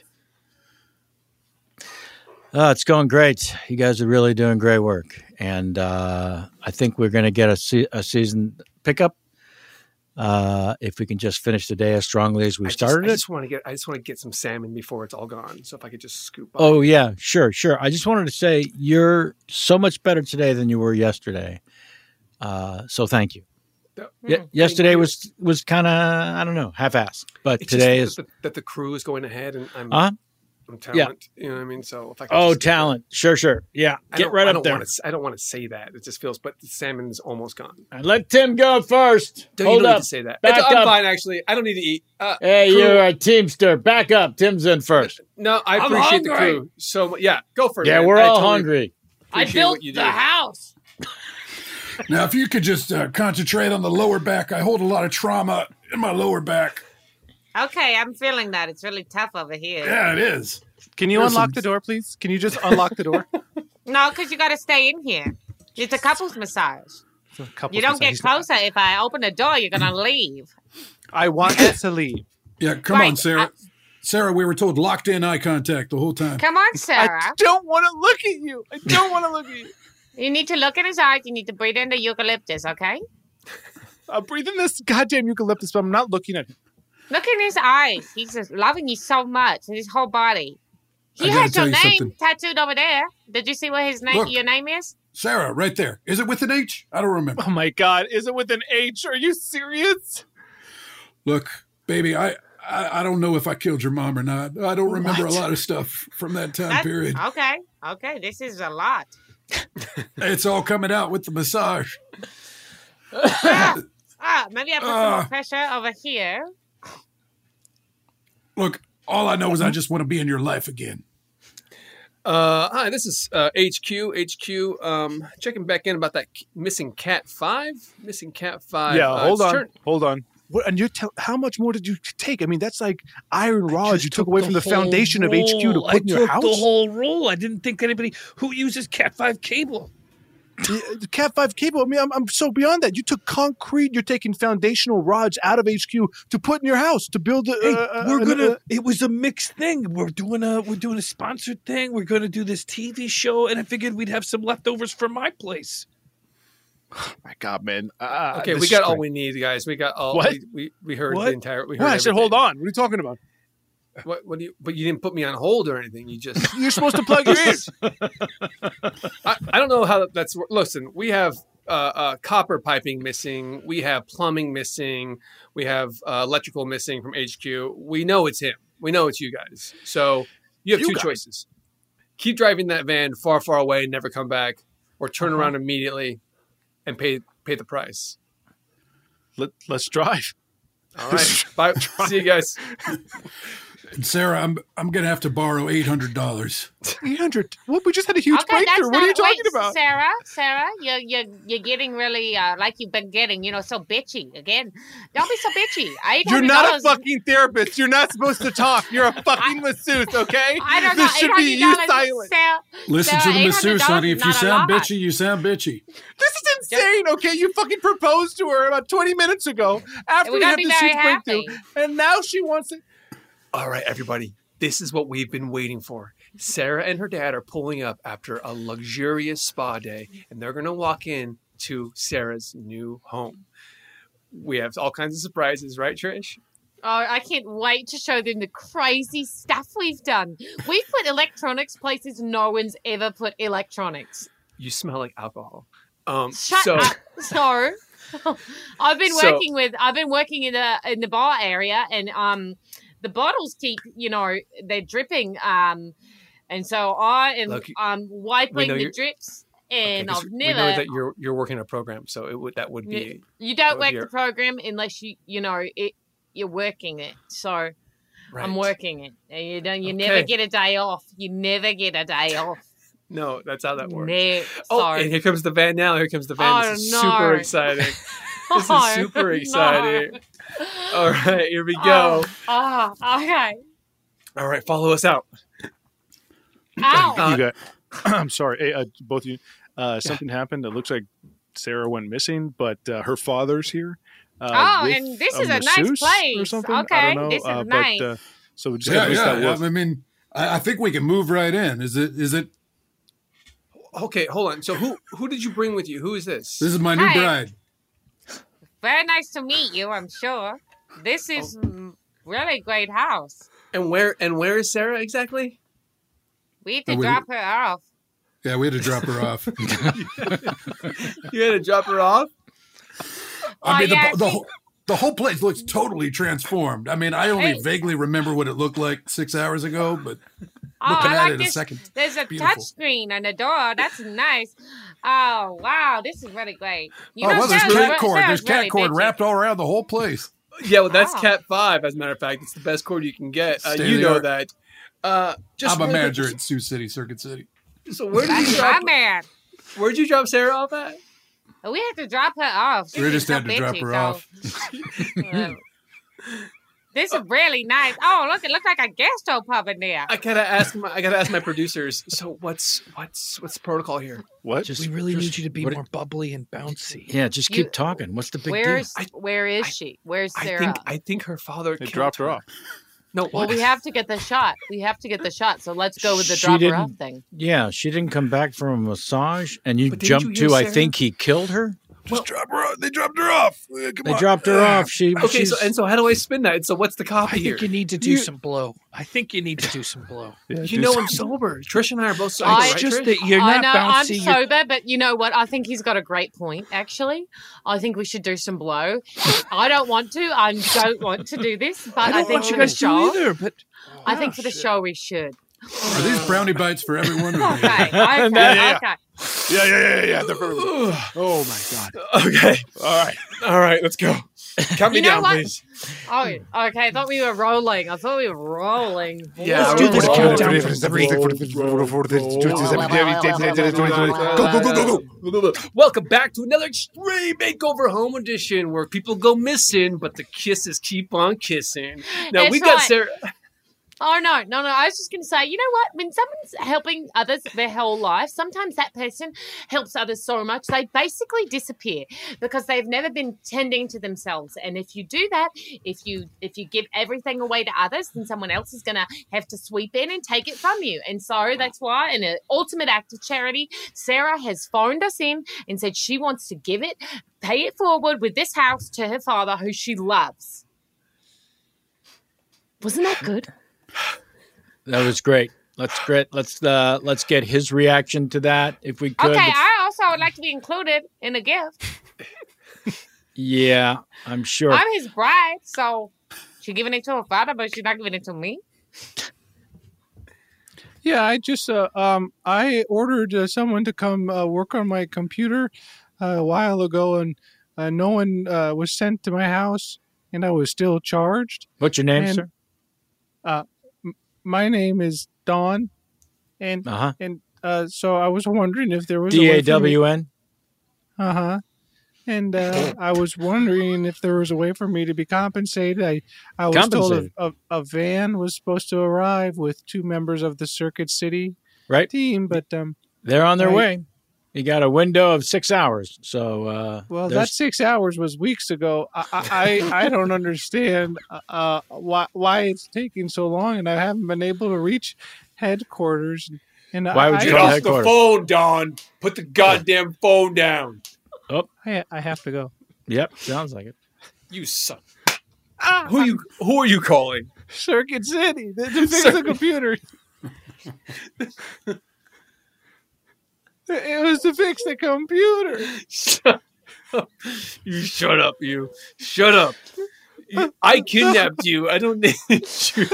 Uh, it's going great. You guys are really doing great work, and uh, I think we're going to get a, se- a season pickup uh, if we can just finish the day as strongly as we I just- started I it. just want to get. I just want to get some salmon before it's all gone. So if I could just scoop. Up. Oh yeah, sure, sure. I just wanted to say you're so much better today than you were yesterday. Uh, so thank you. That- Ye- Mm, yesterday you. was was kind of I don't know half-assed, but It's today just is that the, that the crew is going ahead, and I'm, huh? I'm talent. You know what I mean? So if I could Oh, just- talent. Sure, sure. Yeah, I get don't- right I up don't there. wanna s- I don't want to say that. It just feels, but the salmon is almost gone. And let Tim go first. Don't, Hold you don't up. need to say that. Back It's- I'm up. fine, actually. I don't need to eat. Uh, Hey, crew- you're a teamster. Back up. Tim's in first. No, I I'm appreciate the hungry. crew so much. Yeah, go for it. Yeah, man. we're I all totally hungry. I appreciate built what you the do. house. Now, if you could just uh, concentrate on the lower back, I hold a lot of trauma in my lower back. Okay, I'm feeling that. It's really tough over here. Yeah, it is. Can you There's unlock some- the door, please? Can you just unlock the door? No, because you got to stay in here. It's a couples massage. You don't get closer. If I open the door, you're gonna leave. I want us to leave. Yeah, come Right, on, Sarah. Sarah, we were told locked in eye contact the whole time. Come on, Sarah. I don't want to look at you. I don't want to look at you. You need to look in his eyes. You need to breathe in the eucalyptus. Okay? I'm breathing this goddamn eucalyptus, but I'm not looking at him. Look in his eyes. He's just loving you so much in his whole body. He I gotta has your tell you name something. tattooed over there. Did you see what his name? Look. Your name is? Sarah, right there. Is it with an H? I don't remember. Oh my god, is it with an H? Are you serious? Look, baby, I, I I don't know if I killed your mom or not. I don't remember What? a lot of stuff from that time That- period. Okay. Okay. This is a lot. It's all coming out with the massage. ah, ah, maybe I put some more Ah. pressure over here. Look, all I know is I just want to be in your life again. Uh, hi, this is uh, H Q. H Q. Um, checking back in about that k- missing cat five. Missing cat five. yeah, Uh, hold it's on, turn- hold on. What, and you tell how much more did you take? I mean, that's like iron rods Just you took away from the whole foundation of H Q to roll. put in I your took house. the whole roll. I didn't think anybody who uses Cat five cable. The- the Cat five cable. I mean, I'm, I'm so beyond that. You took concrete. You're taking foundational rods out of H Q to put in your house to build. A, Hey, uh, we're an- gonna. uh, it was a mixed thing. We're doing a. We're doing a sponsored thing. We're gonna do this T V show, and I figured we'd have some leftovers from my place. my God, man. Uh, Okay, this we is got all great. we need, guys. We got all. What? We, we, we heard What? the entire. We heard What? I said, everything. hold on. What are you talking about? What, what do you? But you didn't put me on hold or anything. You just. You're supposed to plug your ears. I, I don't know how that's. Listen, we have uh, uh, copper piping missing. We have plumbing missing. We have uh, electrical missing from H Q. We know it's him. We know it's you guys. So you have You two guys. choices: keep driving that van far, far away, and never come back, or turn Uh-huh. around immediately and pay pay the price. Let, let's drive. All right. Bye. See you guys. And Sarah, I'm I'm gonna have to borrow eight hundred dollars. Eight hundred. What? We just had a huge Okay, that's breakthrough. What are you not- talking wait, about? Sarah, Sarah, you're, you're, you're getting really, uh, like you've been getting, you know, so bitchy again. Don't be so bitchy. You're not a $800 fucking therapist. You're not supposed to talk. You're a fucking masseuse, okay? I don't know. This should be you eight hundred dollars, silent. Sarah, Listen Sarah, to the masseuse, eight hundred dollars honey. is If you not a sound lot. bitchy, you sound bitchy. This is insane, okay? You fucking proposed to her about twenty minutes ago after We're we gonna had be this very huge breakthrough, happy. and now she wants it. All right, everybody. This is what we've been waiting for. Sarah and her dad are pulling up after a luxurious spa day, and they're going to walk in to Sarah's new home. We have all kinds of surprises, right, Trish? Oh, I can't wait to show them the crazy stuff we've done. We've put electronics places no one's ever put electronics. You smell like alcohol. Um, Shut so, up. So, I've been So- working with. I've been working in the in the bar area, and um, the bottles keep, you know, they're dripping. Um, and so I am Look, um we wiping know the you're- drips, okay, and 'cause I've we never. know that you're you're working a program, so it would that would be You that don't would work be the your- program unless you you know it. You're working it, so right. I'm working it. And you don't. You never Okay. get a day off. You never get a day off. No, that's how that works. No, Oh, sorry. and here comes the van now. Here comes the van. Oh, this is no. super exciting. This Oh, is super no. exciting. All right, here we go. Oh, oh, okay. All right, follow us out. Ow. Uh, you got. I'm sorry, hey, uh, both of you. Uh, something happened. It looks like Sarah went missing, but uh, her father's here. Uh, Oh, with and this is a nice masseuse place. or something. I Okay, don't know. this is uh, nice. But, uh, so we just Yeah, got to miss that yeah. wolf. I mean, I, I think we can move right in. Is it? Is it? Okay, hold on. So who who did you bring with you? Who is this? This is my new Hi. bride. Very nice to meet you, I'm sure. This is mm, really great house. And where and where is Sarah exactly? We had to Oh, we- drop her off. Yeah, we had to drop her off. You had to drop her off? I Oh, mean, yeah, the, the, she- whole, the whole place looks totally transformed. I mean, I only Hey. vaguely remember what it looked like six hours ago, but Oh, looking I at like it in a this. second. There's a Beautiful. touch screen on the door. That's nice. Oh, wow. This is really great. You oh, know, well, there's Sarah's cat re- cord. Sarah's There's cat really cord bitchy. wrapped all around the whole place. Yeah, well, that's Oh. Cat five. As a matter of fact, it's the best cord you can get. Uh, Stay you the know art. that. Uh, just I'm a real quick, manager at Sioux City, Circuit City. So where did That's you my drop? man. Where'd you drop Sarah off at? We had to drop her off. She We was just so had to drop bitchy, her so- off. Uh, this is really nice. Oh, look! It looks like a gastro pub in there. I gotta ask my I gotta ask my producers. So what's what's what's the protocol here? What? Just, We really just- need you to be what- more bubbly and bouncy. Yeah, just You- keep talking. What's the big Where's I- where is I- she? Where's I Sarah? think I think her father They killed dropped her off. No, well, what? we have to get the shot. We have to get the shot. So let's go with the She drop her off didn't- thing. deal? Yeah, she didn't come back from a massage, and you But didn't jumped you to. hear I Sarah? think he killed her. Just drop her off. They dropped her off. Uh, Come They on. dropped her off. She. Okay, she's, so and so how do I spin that? So what's the copy I here? think you need to do You- some blow. I think you need to do some blow. Yeah, You do know some- I'm sober. Trish and I are both sober, I- right? It's just Trish? that you're I not know I'm bouncy. you're- sober, but you know what? I think he's got a great point. Actually, I think we should do some blow. I don't want to. I don't want to do this, but I I, don't think want for you the guys to show, either, but I think for the shit. show we should. Are these brownie bites for everyone? or- Okay, okay, Yeah, yeah, okay. Yeah, yeah, yeah, yeah. They're very- oh my god. Okay. All right. All right, let's go. Count me You know down, what? please. Oh, okay. I thought we were rolling. I thought we were rolling. Yeah, let's do this roll. countdown from three. Go, go, go, go, go. Welcome back to another Extreme Makeover Home Edition, where people go missing, but the kisses keep on kissing. Now That's we got right. Sarah. Oh no, no, no! I was just going to say, you know what? When someone's helping others their whole life, sometimes that person helps others so much they basically disappear because they've never been tending to themselves. And if you do that, if you if you give everything away to others, then someone else is going to have to sweep in and take it from you. And so that's why, in an ultimate act of charity, Sarah has phoned us in and said she wants to give it, pay it forward with this house to her father, who she loves. Wasn't that good? that was great. Let's great. Let's uh, let's get his reaction to that if we could. Okay, I also would like to be included in the gift. yeah, I'm sure. I'm his bride, so she's giving it to her father, but she's not giving it to me. Yeah, I just uh, um I ordered uh, someone to come uh, work on my computer uh, a while ago, and uh, no one uh, was sent to my house, and I was still charged. What's your name, and- sir? Uh, my name is Dawn, and Uh huh. and uh, so I was wondering if there was D a way A W N. Uh huh. And uh, I was wondering if there was a way for me to be compensated. I, I was told a, Compensated. a, a van was supposed to arrive with two members of the Circuit City Right. team, but um, They're on their Right. way. You got a window of six hours. So, uh, well, there's- that six hours was weeks ago. I I, I I don't understand uh, why why it's taking so long, and I haven't been able to reach headquarters. And Why would I, you Get call off the headquarters? phone, Don. Put the goddamn phone down. I, I have to go. Yep. Sounds like it. You son. Who you? Who are you calling? Circuit City to, to fix the Circuit- computer. It was to fix the computer. Shut up. You shut up. You shut up. You- I kidnapped you. I don't need you.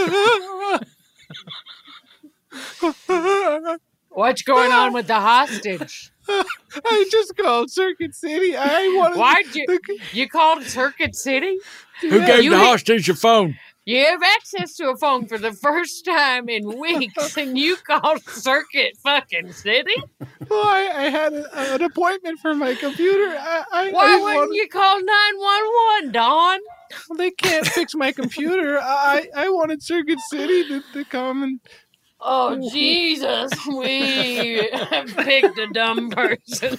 What's going on with the hostage? I just called Circuit City. I wanted. Why'd you? the- You called Circuit City? Who gave you the hit- hostage your phone? You have access to a phone for the first time in weeks, and you called Circuit fucking City? Well, I, I had a, an appointment for my computer. I, I, Why I wouldn't wanted- you call nine one one, Dawn? They can't fix my computer. I I wanted Circuit City to, to come and. Oh, Jesus. We have picked a dumb person.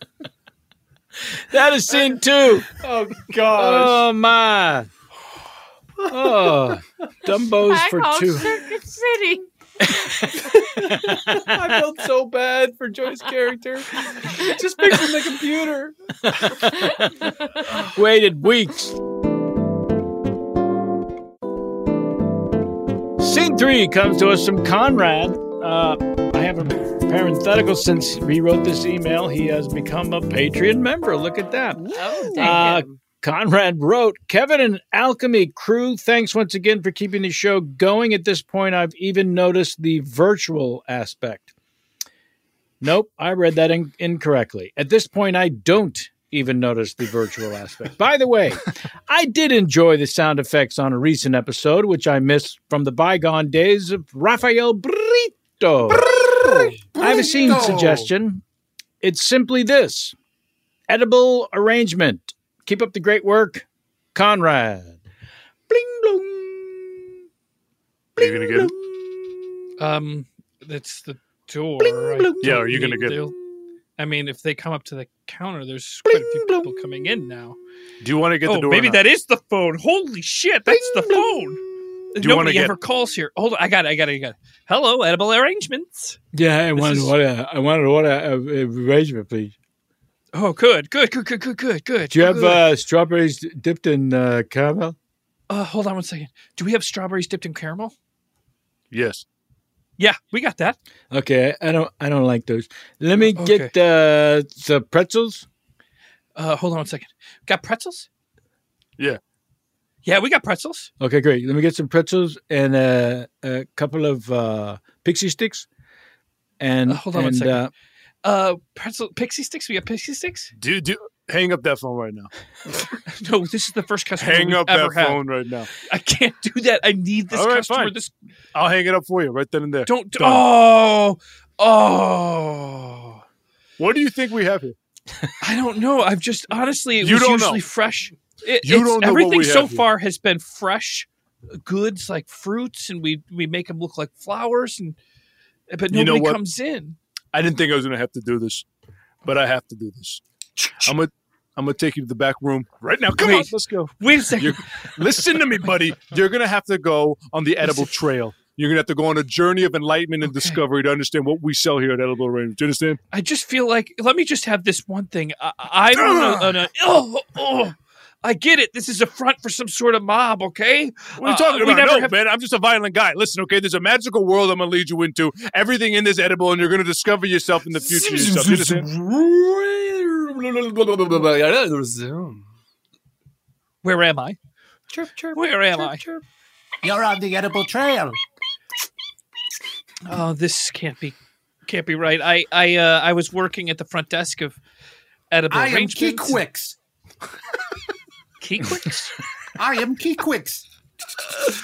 That is scene two. Oh gosh. Oh, my. Oh, Dumbos I for called two. Circuit City. I felt so bad for Joy's character. Just fixing the computer. Waited weeks. Scene three comes to us from Conrad. Uh, I have a parenthetical since he wrote this email. He has become a Patreon member. Look at that. Oh, Uh, dang it. Conrad wrote, Kevin and Alchemy crew, thanks once again for keeping the show going. At this point, I've even noticed the virtual aspect. Nope, I read that in- incorrectly. At this point, I don't even notice the virtual aspect. By the way, I did enjoy the sound effects on a recent episode, which I missed from the bygone days of Rafael Brito. I have a scene Brito. suggestion. It's simply this. Edible arrangement. Keep up the great work, Conrad. Bling blong. Are you gonna get it? Um, that's the door. Bling, I blong. Yeah, don't are you gonna need- get it? they'll- I mean, if they come up to the counter, there's quite a few Bling, people coming in now. Do you want to get Oh, the door? maybe or not? that is the phone. Holy shit, that's the Bling, blong. phone. Do you wanna Nobody get- ever calls here. Hold on, I got it, I got it, I got it. Hello, Edible Arrangements. Yeah, I This wanted is- to order. I wanted to order a, a arrangement, please. Oh, good, good, good, good, good, good, good. Do you have good. uh, strawberries dipped in uh, caramel? Uh, hold on one second. Do we have strawberries dipped in caramel? Yes. Yeah, we got that. Okay, I don't. I don't like those. Let me Okay. get uh, the pretzels. Uh, hold on one second. Got pretzels? Yeah. Yeah, we got pretzels. Okay, great. Let me get some pretzels and uh, a couple of uh, pixie sticks. And Uh, hold on one and, second. uh, Uh, pretzel pixie sticks. We got pixie sticks. Do do hang up that phone right now. No, this is the first customer Hang we've up ever that had. phone right now. I can't do that. I need this All right, customer. fine. This I'll hang it up for you right then and there. don't. Done. Oh, oh. What do you think we have here? I don't know. I've just honestly, it You was don't usually know. fresh. It, You it's- don't know what everything we so have here. far has been fresh goods like fruits, and we we make them look like flowers, and but You know nobody what? comes in. I didn't think I was going to have to do this, but I have to do this. I'm gonna I'm gonna take you to the back room right now. Come Wait. on, let's go. Wait a second. You're- Listen to me, buddy. You're gonna have to go on the edible trail. You're gonna have to go on a journey of enlightenment and Okay. discovery to understand what we sell here at Edible Arrangements. Do you understand? I just feel like let me just have this one thing. I, I'm on a, on a oh, oh, I get it. This is a front for some sort of mob, okay? What are you Uh, talking we about? never No, have- man. I'm just a violent guy. Listen, okay. There's a magical world I'm gonna lead you into. Everything in this edible, and you're gonna discover yourself in the future yourself. You understand? Where am I? Chirp, chirp, Where am chirp, I? chirp. You're on the edible trail. Oh, this can't be, can't be right. I, I, uh, I was working at the front desk of Edible I am Arrangements. Keyquix. Keyquix? I am Keyquix.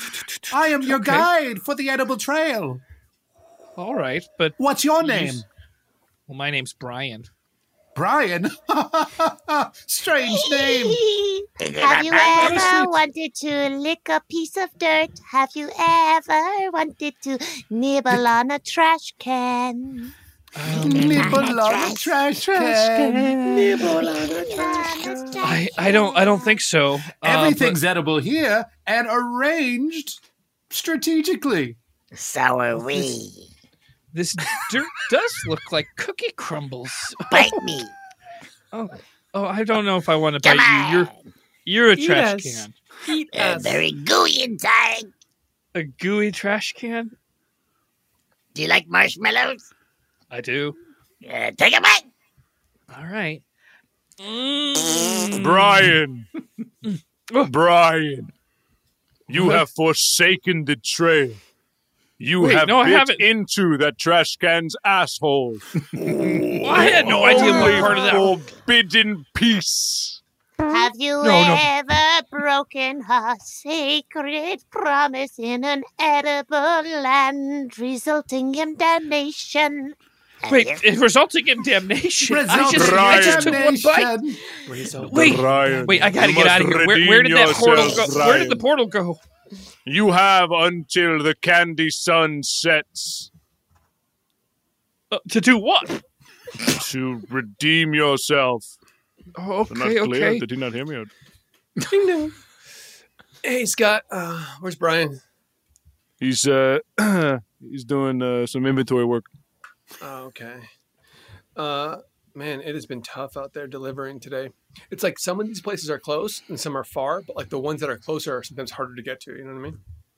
I am your Okay. guide for the edible trail. All right, but What's your you name? s- well, my name's Brian. Brian. Strange name. Have you ever wanted to lick a piece of dirt? Have you ever wanted to nibble on a trash can? Nibble on a trash can. Nibble on a trash can. I, I don't I don't think so. Uh, Everything's edible here and arranged strategically. So are we. but this dirt does look like cookie crumbles. Bite me. Oh, oh, I don't know if I want to Come bite you. You're on. you're a Eat trash us. can. Eat Uh, us. very gooey inside. A gooey trash can? Do you like marshmallows? I do. Uh, take a bite. All right. Mm. Brian. Brian. You have forsaken the trail. You Wait, have no, I bit haven't. into that trash can's asshole. I had no idea what Only part of that. forbidden peace. Have you No, no. ever broken a sacred promise in an edible land, resulting in damnation? Wait, it resulting in damnation. I just, I Brian. just took one bite. Damnation. Result. Wait, Brian, wait, I gotta you get must out of here. Where, redeem where did that portal go? yourself, Where did the Brian. portal go? You have until the candy sun sets Uh, to do what? to redeem yourself. Oh, Not okay, clear? okay. Did he not hear me? Ding dong. Hey, Scott. Uh, where's Brian? He's uh he's doing uh, some inventory work. Oh, okay. Uh, man, it has been tough out there delivering today. It's like some of these places are close and some are far, but like the ones that are closer are sometimes harder to get to. You know what I mean?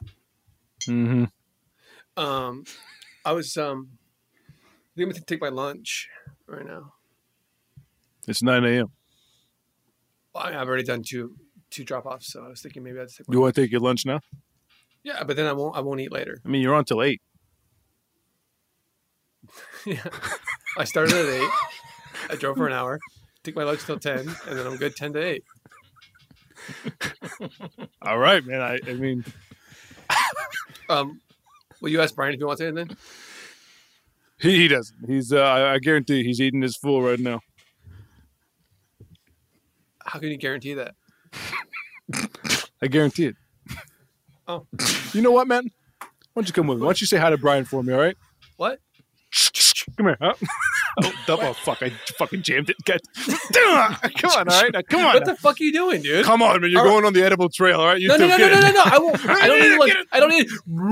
Mm-hmm. Um, I was um, I think I'm going to take my lunch right now. It's nine a.m. Well, I mean, I've already done two two drop offs, so I was thinking maybe I'd take. You want to take your lunch now? Yeah, but then I won't. I won't eat later. I mean, you're on till eight. Yeah, I started at eight. I drove for an hour. Took my lunch till ten, and then I'm good ten to eight. All right, man. I, I mean, Um, will you ask Brian if he wants anything? he, he doesn't. He's uh, I, I guarantee he's eating his full right now. How can you guarantee that? I guarantee it. Oh, You know what, man? Why don't you come with me? Why don't you say hi to Brian for me? All right? what? Come here. Huh? Oh, double, oh, fuck! I fucking jammed it. God. Come on, all right? Now, come on. What now. the fuck are you doing, dude? Come on, man. You're All right. going on the edible trail, all right? You No, no, feel no, no, good. no, no, no! I won't. I don't need like. I don't need.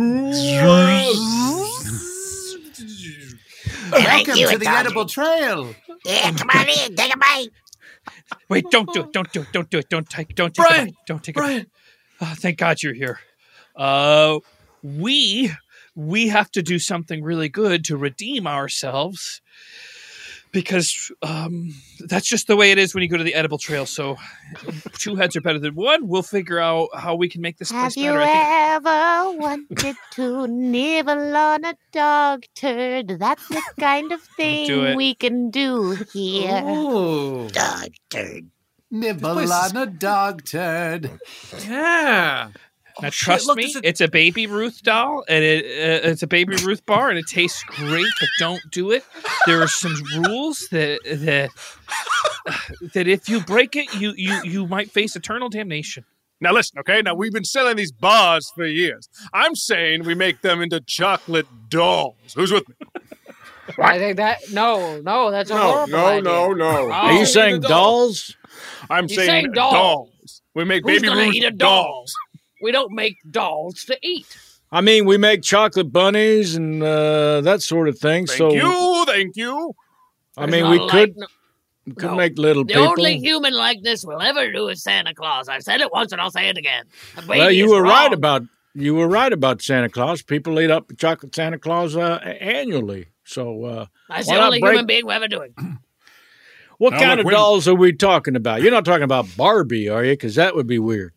Thank Welcome you, to the Dodger. edible trail. Yeah, come on in. Take a bite. Wait, don't do it. Don't do it. Don't do it. Don't take. Don't take. Brian! A bite. Don't take. Brian, A bite. Oh, thank God you're here. Uh, we we have to do something really good to redeem ourselves because um, that's just the way it is when you go to the edible trail. So two heads are better than one. We'll figure out how we can make this Have place you better. I think- ever wanted to nibble on a dog turd? That's the kind of do thing it. we can do here. oh, Dog turd. Nibble place is- on a dog turd. yeah. Now, Oh, shit, trust look, me, this is- it's a Baby Ruth doll, and it, uh, it's a Baby Ruth bar, and it tastes great. But don't do it. There are some rules that that that if you break it, you you you might face eternal damnation. Now listen, okay? Now we've been selling these bars for years. I'm saying we make them into chocolate dolls. Who's with me? I think that no, no, that's a No, horrible no, idea. no, no. Are you Oh, saying the dolls? I'm He's saying, saying dolls. dolls. We make Who's baby gonna Ruth eat a doll? dolls. We don't make dolls to eat. I mean, we make chocolate bunnies and uh, that sort of thing. Thank so you, thank you. I There's mean, not we a could like- we could no. make little The people. only human likeness we'll ever do is Santa Claus. I've said it once and I'll say it again. The well, baby you is were right wrong. about you were right about Santa Claus. People eat up chocolate Santa Claus uh, annually. So, uh, That's why the not only break- human being we'll ever do it. what Now, kind look, of when- dolls are we talking about? You're not talking about Barbie, are you? Because that would be weird.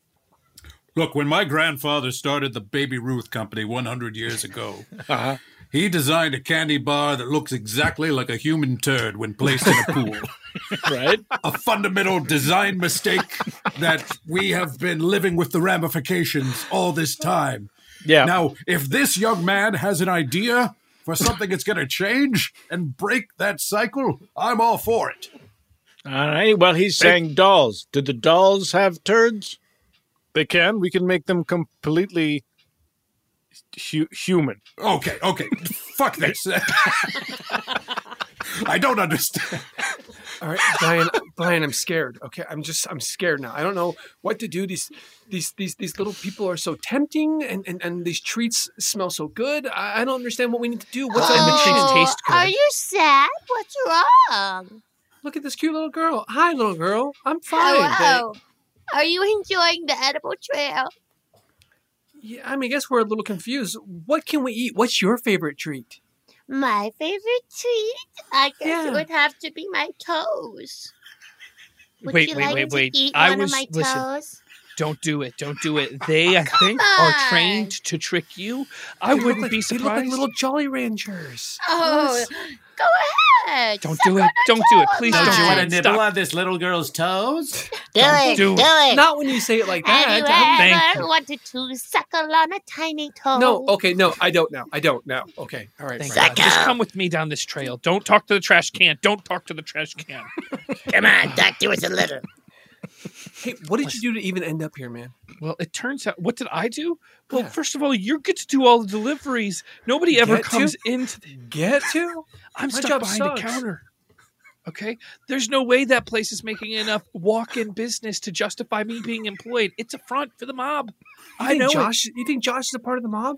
Look, when my grandfather started the Baby Ruth Company one hundred years ago, Uh-huh. He designed a candy bar that looks exactly like a human turd when placed in a pool. Right? A fundamental design mistake that we have been living with the ramifications all this time. Yeah. Now, if this young man has an idea for something that's going to change and break that cycle, I'm all for it. All right. Well, he's saying dolls. Do the dolls have turds? They can. We can make them completely hu- human. Okay, okay. Fuck this. I don't understand. All right, Brian. Brian, I'm scared. Okay, I'm just, I'm scared now. I don't know what to do. These, these, these, these little people are so tempting, and, and, and these treats smell so good. I, I don't understand what we need to do. What's our mission? Oh, taste good. are you sad? What's wrong? Look at this cute little girl. Hi, little girl. I'm fine. Hello. Are you enjoying the edible trail? Yeah, I mean, I guess we're a little confused. What can we eat? What's your favorite treat? My favorite treat? I guess Yeah. it would have to be my toes. Would Wait, you wait, like wait, to wait. eat I one was- of my listen. toes? Don't do it. Don't do it. They, I think, are on. trained to trick you. I They look wouldn't like- be They look like surprised. little Jolly Ranchers. Oh, Yes. go ahead. Don't Suck do it. on a Don't do it. toe of Please mine. don't Don't you want to Stop. nibble on this little girl's toes? Do Don't it. do Do it. it. Not when you say it like Have you that. Thank ever you. wanted to suckle on a tiny toe? No, okay, no, I don't now. I don't now. Okay, all right. Thank Brian. God. Just come with me down this trail. Don't talk to the trash can. Don't talk to the trash can. Come on, talk to us a little. Hey, what did you do to even end up here, man? Well, it turns out, what did I do? Well, Yeah. first of all, you get to do all the deliveries. Nobody ever Get to? comes into the. Get to? I'm My stuck job behind sucks. a counter. Okay? There's no way that place is making enough walk in business to justify me being employed. It's a front for the mob. You I think know. it. Josh. You think Josh is a part of the mob?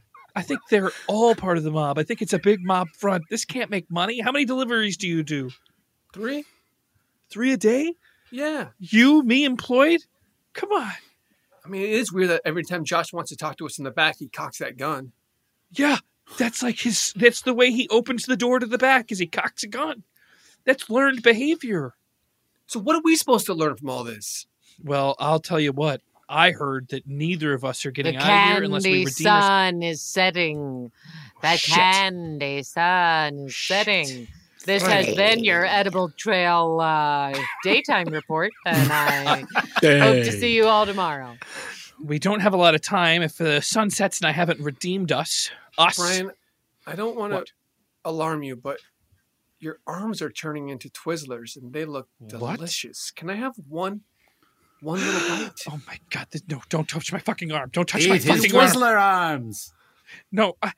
I think they're all part of the mob. I think it's a big mob front. This can't make money. How many deliveries do you do? Three? Three a day? Yeah. You, me employed? Come on. I mean, it is weird that every time Josh wants to talk to us in the back, he cocks that gun. Yeah, that's like his. That's the way he opens the door to the back. Is he cocks a gun? That's learned behavior. So what are we supposed to learn from all this? Well, I'll tell you what. I heard that neither of us are getting The out of here unless we candy redeem us. sun is setting. The Shit. candy sun is setting. This has Right. been your Edible Trail uh, daytime report, and I hope to see you all tomorrow. We don't have a lot of time. If the sun sets and I haven't redeemed us, us. Brian, I don't want to What? alarm you, but your arms are turning into Twizzlers, and they look What? delicious. Can I have one, one little bite? Oh my god! This, no! Don't touch my fucking arm! Don't touch my Eat his fucking arm! Twizzler arms. No, I,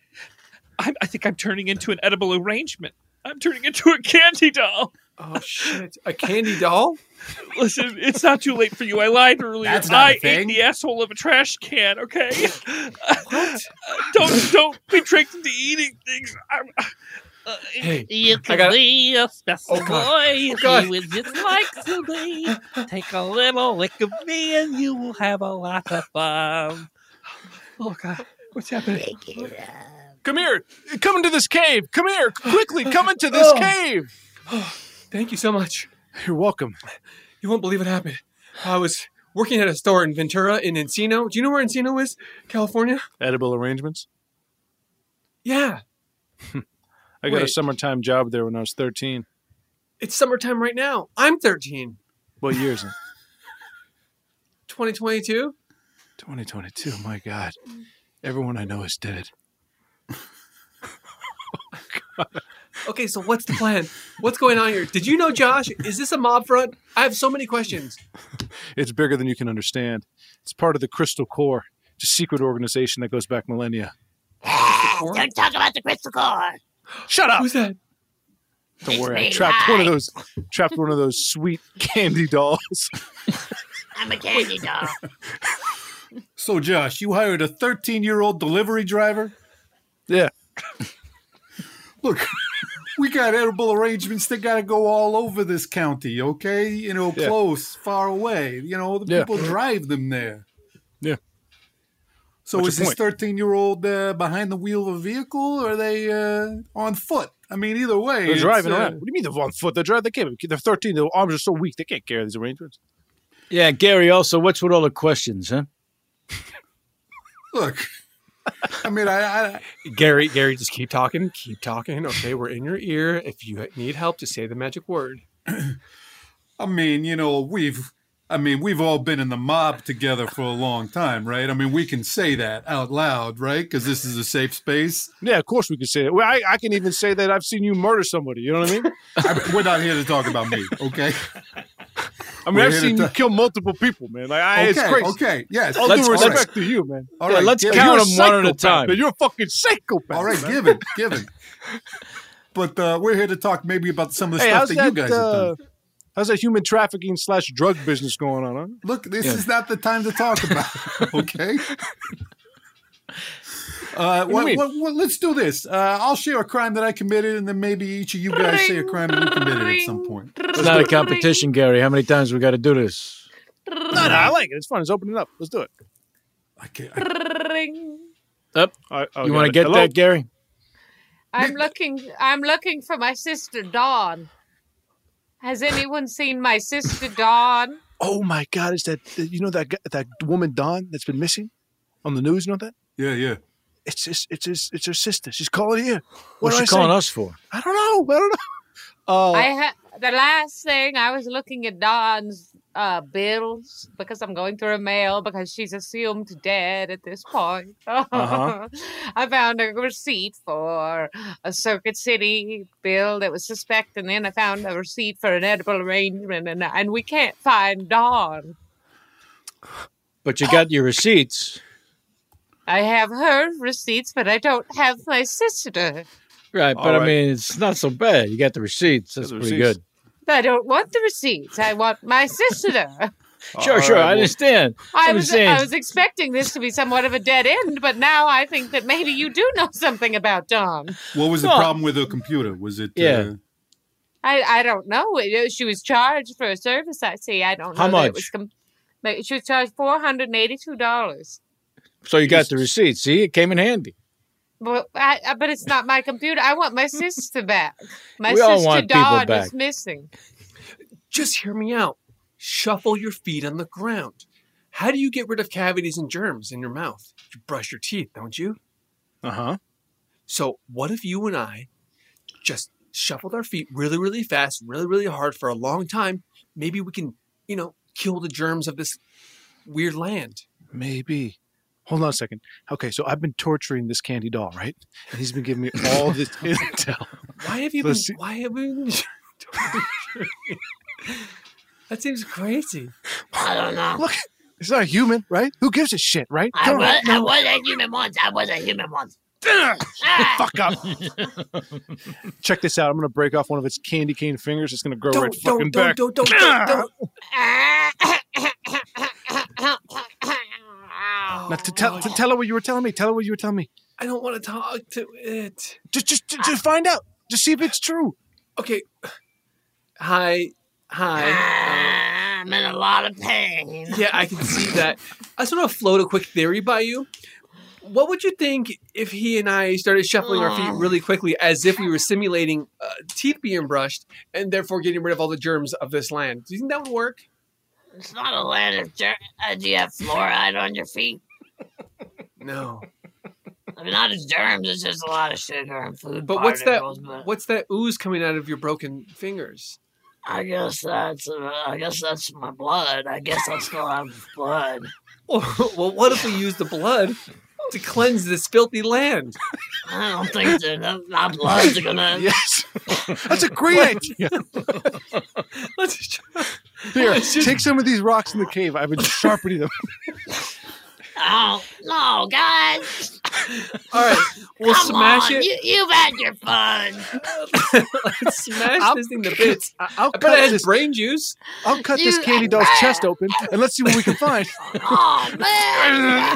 I, I think I'm turning into an edible arrangement. I'm turning into a candy doll. Oh shit! A candy doll? Listen, it's not too late for you. I lied earlier. That's not a I ate thing. the asshole of a trash can. Okay. What? don't don't be tricked into eating things. I'm, uh, Hey, You can gotta- be a special Oh, God. boy Oh, God. if you would just like to be. Take a little lick of me and you will have a lot of fun. oh god, what's happening? Take it up. Come here. Come into this cave. Come here. Quickly, come into this Oh. cave. thank you so much. You're welcome. You won't believe what happened. I was working at a store in Ventura in Encino. Do you know where Encino is? California? Edible arrangements. Yeah. I got a Wait. summertime job there when I was thirteen. It's summertime right now. I'm thirteen. What year is it? twenty twenty-two? twenty twenty-two. My God. Everyone I know is dead. Okay, so what's the plan? What's going on here? Did you know Josh? Is this a mob front? I have so many questions. It's bigger than you can understand. It's part of the Crystal Core. It's a secret organization that goes back millennia. Don't talk about the crystal core. Shut up! Who's that? Don't It's worry. I me, trapped one of hi. those trapped one of those sweet candy dolls. I'm a candy doll. So, Josh, you hired a thirteen-year-old delivery driver? Yeah. Look, we got edible arrangements that got to go all over this county, okay? You know, Yeah. close, far away. You know, the Yeah. people drive them there. Yeah. So What's is your this thirteen-year-old uh, behind the wheel of a vehicle, or are they uh, on foot? I mean, either way. They're it's, driving uh, around. What do you mean they're on foot? They're driving. They can't. They're thirteen. Their arms are so weak they can't carry these arrangements. Yeah, Gary, also, what's with all the questions, huh? Look, I mean, I, I Gary, Gary, just keep talking, keep talking. Okay, we're in your ear. If you need help, just say the magic word. I mean, you know, we've, I mean, we've all been in the mob together for a long time, right? I mean, we can say that out loud, right? Because this is a safe space. Yeah, of course we can say it. Well, I, I can even say that I've seen you murder somebody. You know what I mean? I mean we're not here to talk about me, okay? I mean, We're I've here seen to you ta- kill multiple people, man. Like, I, it's Okay, crazy. okay, yes. All Let's- due all respect right. to you, man. All Yeah, right, let's give it. count You're a them one at a psychopath, time. man. You're a fucking psychopath. All right, man. give it, give it. But uh, we're here to talk maybe about some of the Hey, stuff how's that, that? you guys have done. uh, how's that human trafficking slash drug business going on? Huh? Look, this Yeah. is not the time to talk about it, okay? Uh, do you well, mean? well, well, let's do this. Uh, I'll share a crime that I committed, and then maybe each of you guys say a crime that you committed at some point. It's not a competition, Gary. How many times we got to do this? No, no, I like it. It's fun. Let's open it up. Let's do it. I can't, I, Up. I, I You got want to it. get Hello? that, Gary? I'm looking. I'm looking for my sister Dawn. Has anyone seen my sister Dawn? Oh my God! Is that you know that gu- that woman Dawn that's been missing on the news? You know that? yeah, yeah. It's his, it's his, it's her sister. She's calling here. What's do she I calling say? us for? I don't know. I don't know. Uh, I ha- the last thing I was looking at Dawn's uh, bills because I'm going through her mail because she's assumed dead at this point. Uh-huh. I found a receipt for a Circuit City bill that was suspect, and then I found a receipt for an edible arrangement, and and we can't find Dawn. But you got your receipts. I have her receipts, but I don't have my sister. Right, All but I right. mean, it's not so bad. You got the receipts. That's the pretty receipts. good. I don't want the receipts. I want my sister. Sure, all sure. right, I well- understand. I I'm was saying- I was expecting this to be somewhat of a dead end, but now I think that maybe you do know something about Dawn. What was the Well- problem with the computer? Was it? Yeah. Uh, I, I don't know. It- She was charged for a service. I see. I don't know. How that It much? was com- but she was charged four hundred and eighty-two dollars. So you got the receipts. See, it came in handy. But I, I, but it's not my computer. I want my sister back. My We all sister want people Dawn back. is missing. Just hear me out. Shuffle your feet on the ground. How do you get rid of cavities and germs in your mouth? You brush your teeth, don't you? Uh huh. So what if you and I just shuffled our feet really, really fast, really, really hard for a long time? Maybe we can, you know, kill the germs of this weird land. Maybe. Hold on a second. Okay, so I've been torturing this candy doll, right? And he's been giving me all this intel. Why have you been? Let's see. Why have you been? That seems crazy. I don't know. Look, it's not a human, right? Who gives a shit, right? I Come on, was, I no. was a human once. I was a human once. Fuck up. Check this out. I'm going to break off one of its candy cane fingers. It's going to grow Don't, right fucking don't, back. don't, don't, don't, don't, don't. Now, to tell, to tell her what you were telling me. Tell her what you were telling me. I don't want to talk to it. Just, just, just, just find out. Just see if it's true. Okay. Hi. Hi. I'm in a lot of pain. Uh, yeah, I can see that. I just want to float a quick theory by you. What would you think if he and I started shuffling our feet really quickly as if we were simulating uh, teeth being brushed and therefore getting rid of all the germs of this land? Do you think that would work? It's not a land of ger- uh, do you have fluoride on your feet? No. I mean, not as germs. It's just a lot of sugar and food But what's that? particles. But What's that ooze coming out of your broken fingers? I guess that's uh, I guess that's my blood. I guess I still have blood. Well, what if we use the blood to cleanse this filthy land? I don't think that that- my blood's gonna. Yes. That's a great idea. Let's try. Here, Let's just- take some of these rocks in the cave. I've been sharpening them. Oh no, guys! All right, we'll Come smash on, it. You, you've had your fun. Let's smash I'll- this thing to bits. I- I'll I bet cut it has this. brain juice. I'll cut this You- candy doll's chest open and let's see what we can find. Oh man!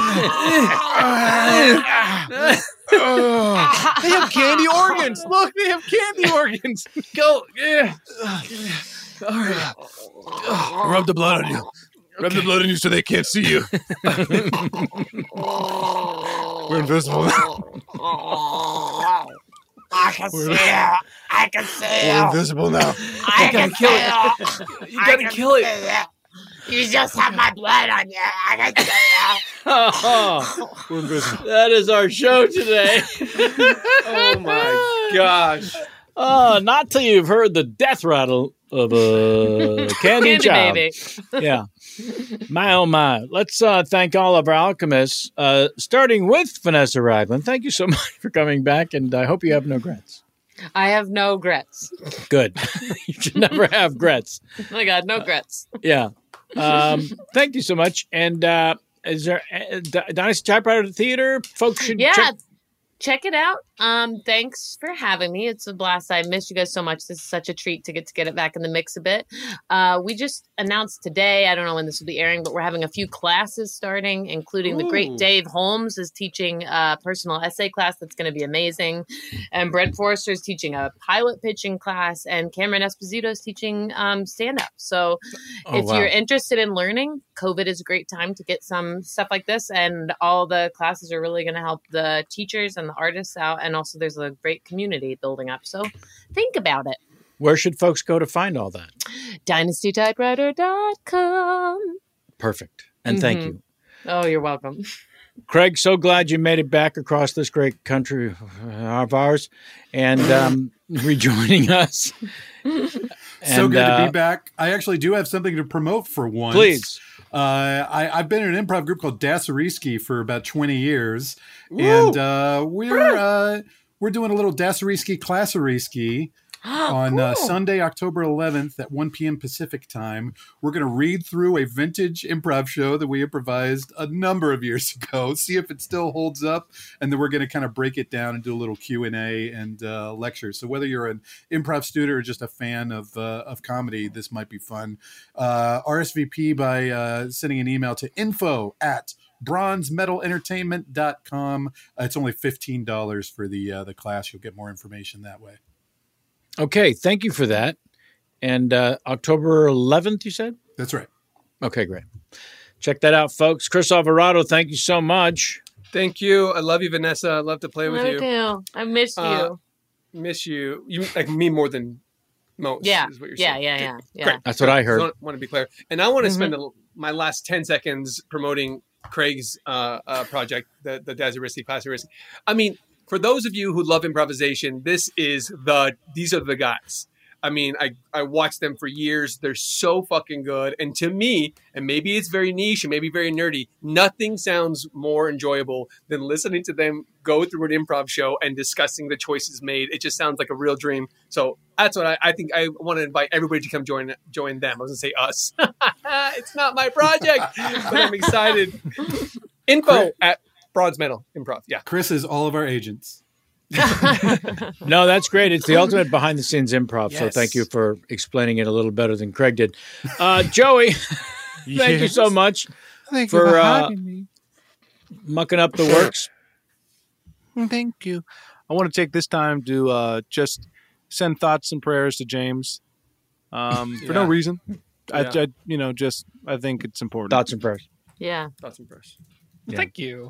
Oh, they have candy organs. Look, they have candy organs. Go. Yeah. All right. Rub the blood on you. Rub the blood on you so they can't see you. We're invisible now. I can see We're- it. I can see We're it. invisible now. I You can gotta kill see it. it. You I gotta can kill it. see it. You just have my blood on you. I can see it. Oh, We're busy. that is our show today. Oh my gosh. Oh, not till you've heard the death rattle of a candy, Candy child. baby. Yeah. My, oh, my. Let's uh, thank all of our alchemists, uh, starting with Vanessa Ragland. Thank you so much for coming back, and I hope you have no regrets. I have no grits. Good. You should never have regrets. Oh my God, no grits. Yeah. Um, thank you so much. And uh, is there uh, D- Dynasty Typewriter Theater? Folks should Yeah. check. Check it out. Um, thanks for having me. It's a blast. I missed you guys so much. This is such a treat to get to get it back in the mix a bit. Uh, we just announced today, I don't know when this will be airing, but we're having a few classes starting, including the great Ooh. Dave Holmes is teaching a personal essay class that's going to be amazing. And Brent Forrester is teaching a pilot pitching class, and Cameron Esposito is teaching um, stand-up. So Oh, if wow. you're interested in learning, COVID is a great time to get some stuff like this. And all the classes are really going to help the teachers and the artists out. And also there's a great community building up. So think about it. Where should folks go to find all that? dynasty typewriter dot com. Perfect. And thank Mhm. you. Oh, you're welcome. Craig, so glad you made it back across this great country of ours and um, rejoining us. So And, good to uh, be back. I actually do have something to promote for once. Please. Uh, I, I've been in an improv group called Dasariski for about twenty years, and uh, we're uh, we're doing a little Dasariski Classariski on uh, Cool. Sunday, October eleventh at one p.m. Pacific time. We're going to read through a vintage improv show that we improvised a number of years ago, see if it still holds up, and then we're going to kind of break it down and do a little Q and A and uh, lecture. So whether you're an improv student or just a fan of uh, of comedy, this might be fun. Uh, R S V P by uh, sending an email to info at bronze metal entertainment dot com. Uh, it's only fifteen dollars for the uh, the class. You'll get more information that way. Okay, thank you for that. And uh, October eleventh, you said? That's right. Okay, great. Check that out, folks. Chris Alvarado, thank you so much. Thank you. I love you, Vanessa. I love to play with Me you. too. I miss you. Uh, Miss you. You like me more than most. Yeah. Is what you're Yeah, saying. yeah, Good. yeah, yeah. Great. That's what I heard. want, want to be clear. And I want to Mhm. spend a, my last ten seconds promoting Craig's uh, uh, project, the, the Dasariski Classariski. I mean, for those of you who love improvisation, this is the, these are the guys. I mean, I, I watched them for years. They're so fucking good. And to me, and maybe it's very niche and maybe very nerdy, nothing sounds more enjoyable than listening to them go through an improv show and discussing the choices made. It just sounds like a real dream. So that's what I, I think I want to invite everybody to come join join them. I was going to say us. It's not my project, but I'm excited. Info at Bronze Medal Improv. Yeah. Chris is all of our agents. No, that's great. It's the ultimate behind the scenes improv. So Yes. thank you for explaining it a little better than Craig did. Uh, Joey, thank you so much Thank for, you for uh, having me. mucking up the works. Thank you. I want to take this time to uh, just send thoughts and prayers to James um, for no Yeah. reason. I, Yeah. I, you know, just I think it's important. Thoughts and prayers. Yeah. Thoughts and prayers. Yeah. Thank you.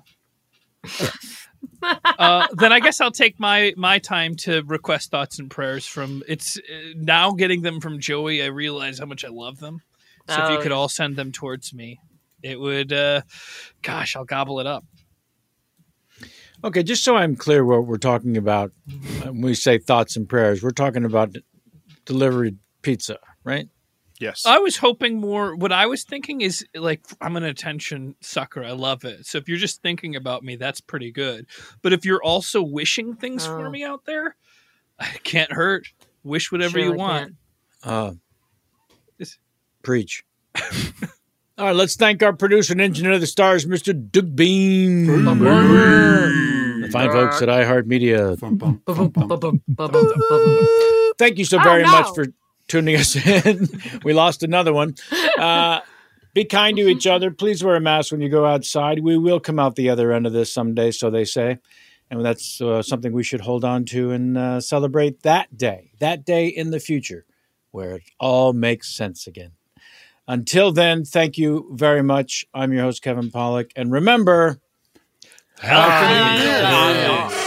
uh, then I guess I'll take my my time to request thoughts and prayers from. It's uh, now getting them from Joey. I realize how much I love them. So if you Oh, could all send them towards me, it would. Uh, gosh, I'll gobble it up. Okay, just so I'm clear what we're talking about when we say thoughts and prayers, we're talking about d- delivered pizza, right? Yes. I was hoping more. What I was thinking is like, I'm an attention sucker. I love it. So if you're just thinking about me, that's pretty good. But if you're also wishing things for Oh. me out there, it can't hurt. Wish whatever you Surely want. can't. Uh, This- Preach. All right, let's thank our producer and engineer of the stars, Mister Doug Bean. The fine folks at iHeartMedia. Bum, bum, bum, bum. Thank you so Oh, very no. much for tuning us in. We lost another one. Uh, be kind to each other. Please wear a mask when you go outside. We will come out the other end of this someday, so they say. And that's uh, something we should hold on to and uh, celebrate that day, that day in the future where it all makes sense again. Until then, thank you very much. I'm your host, Kevin Pollak. And remember, Ah.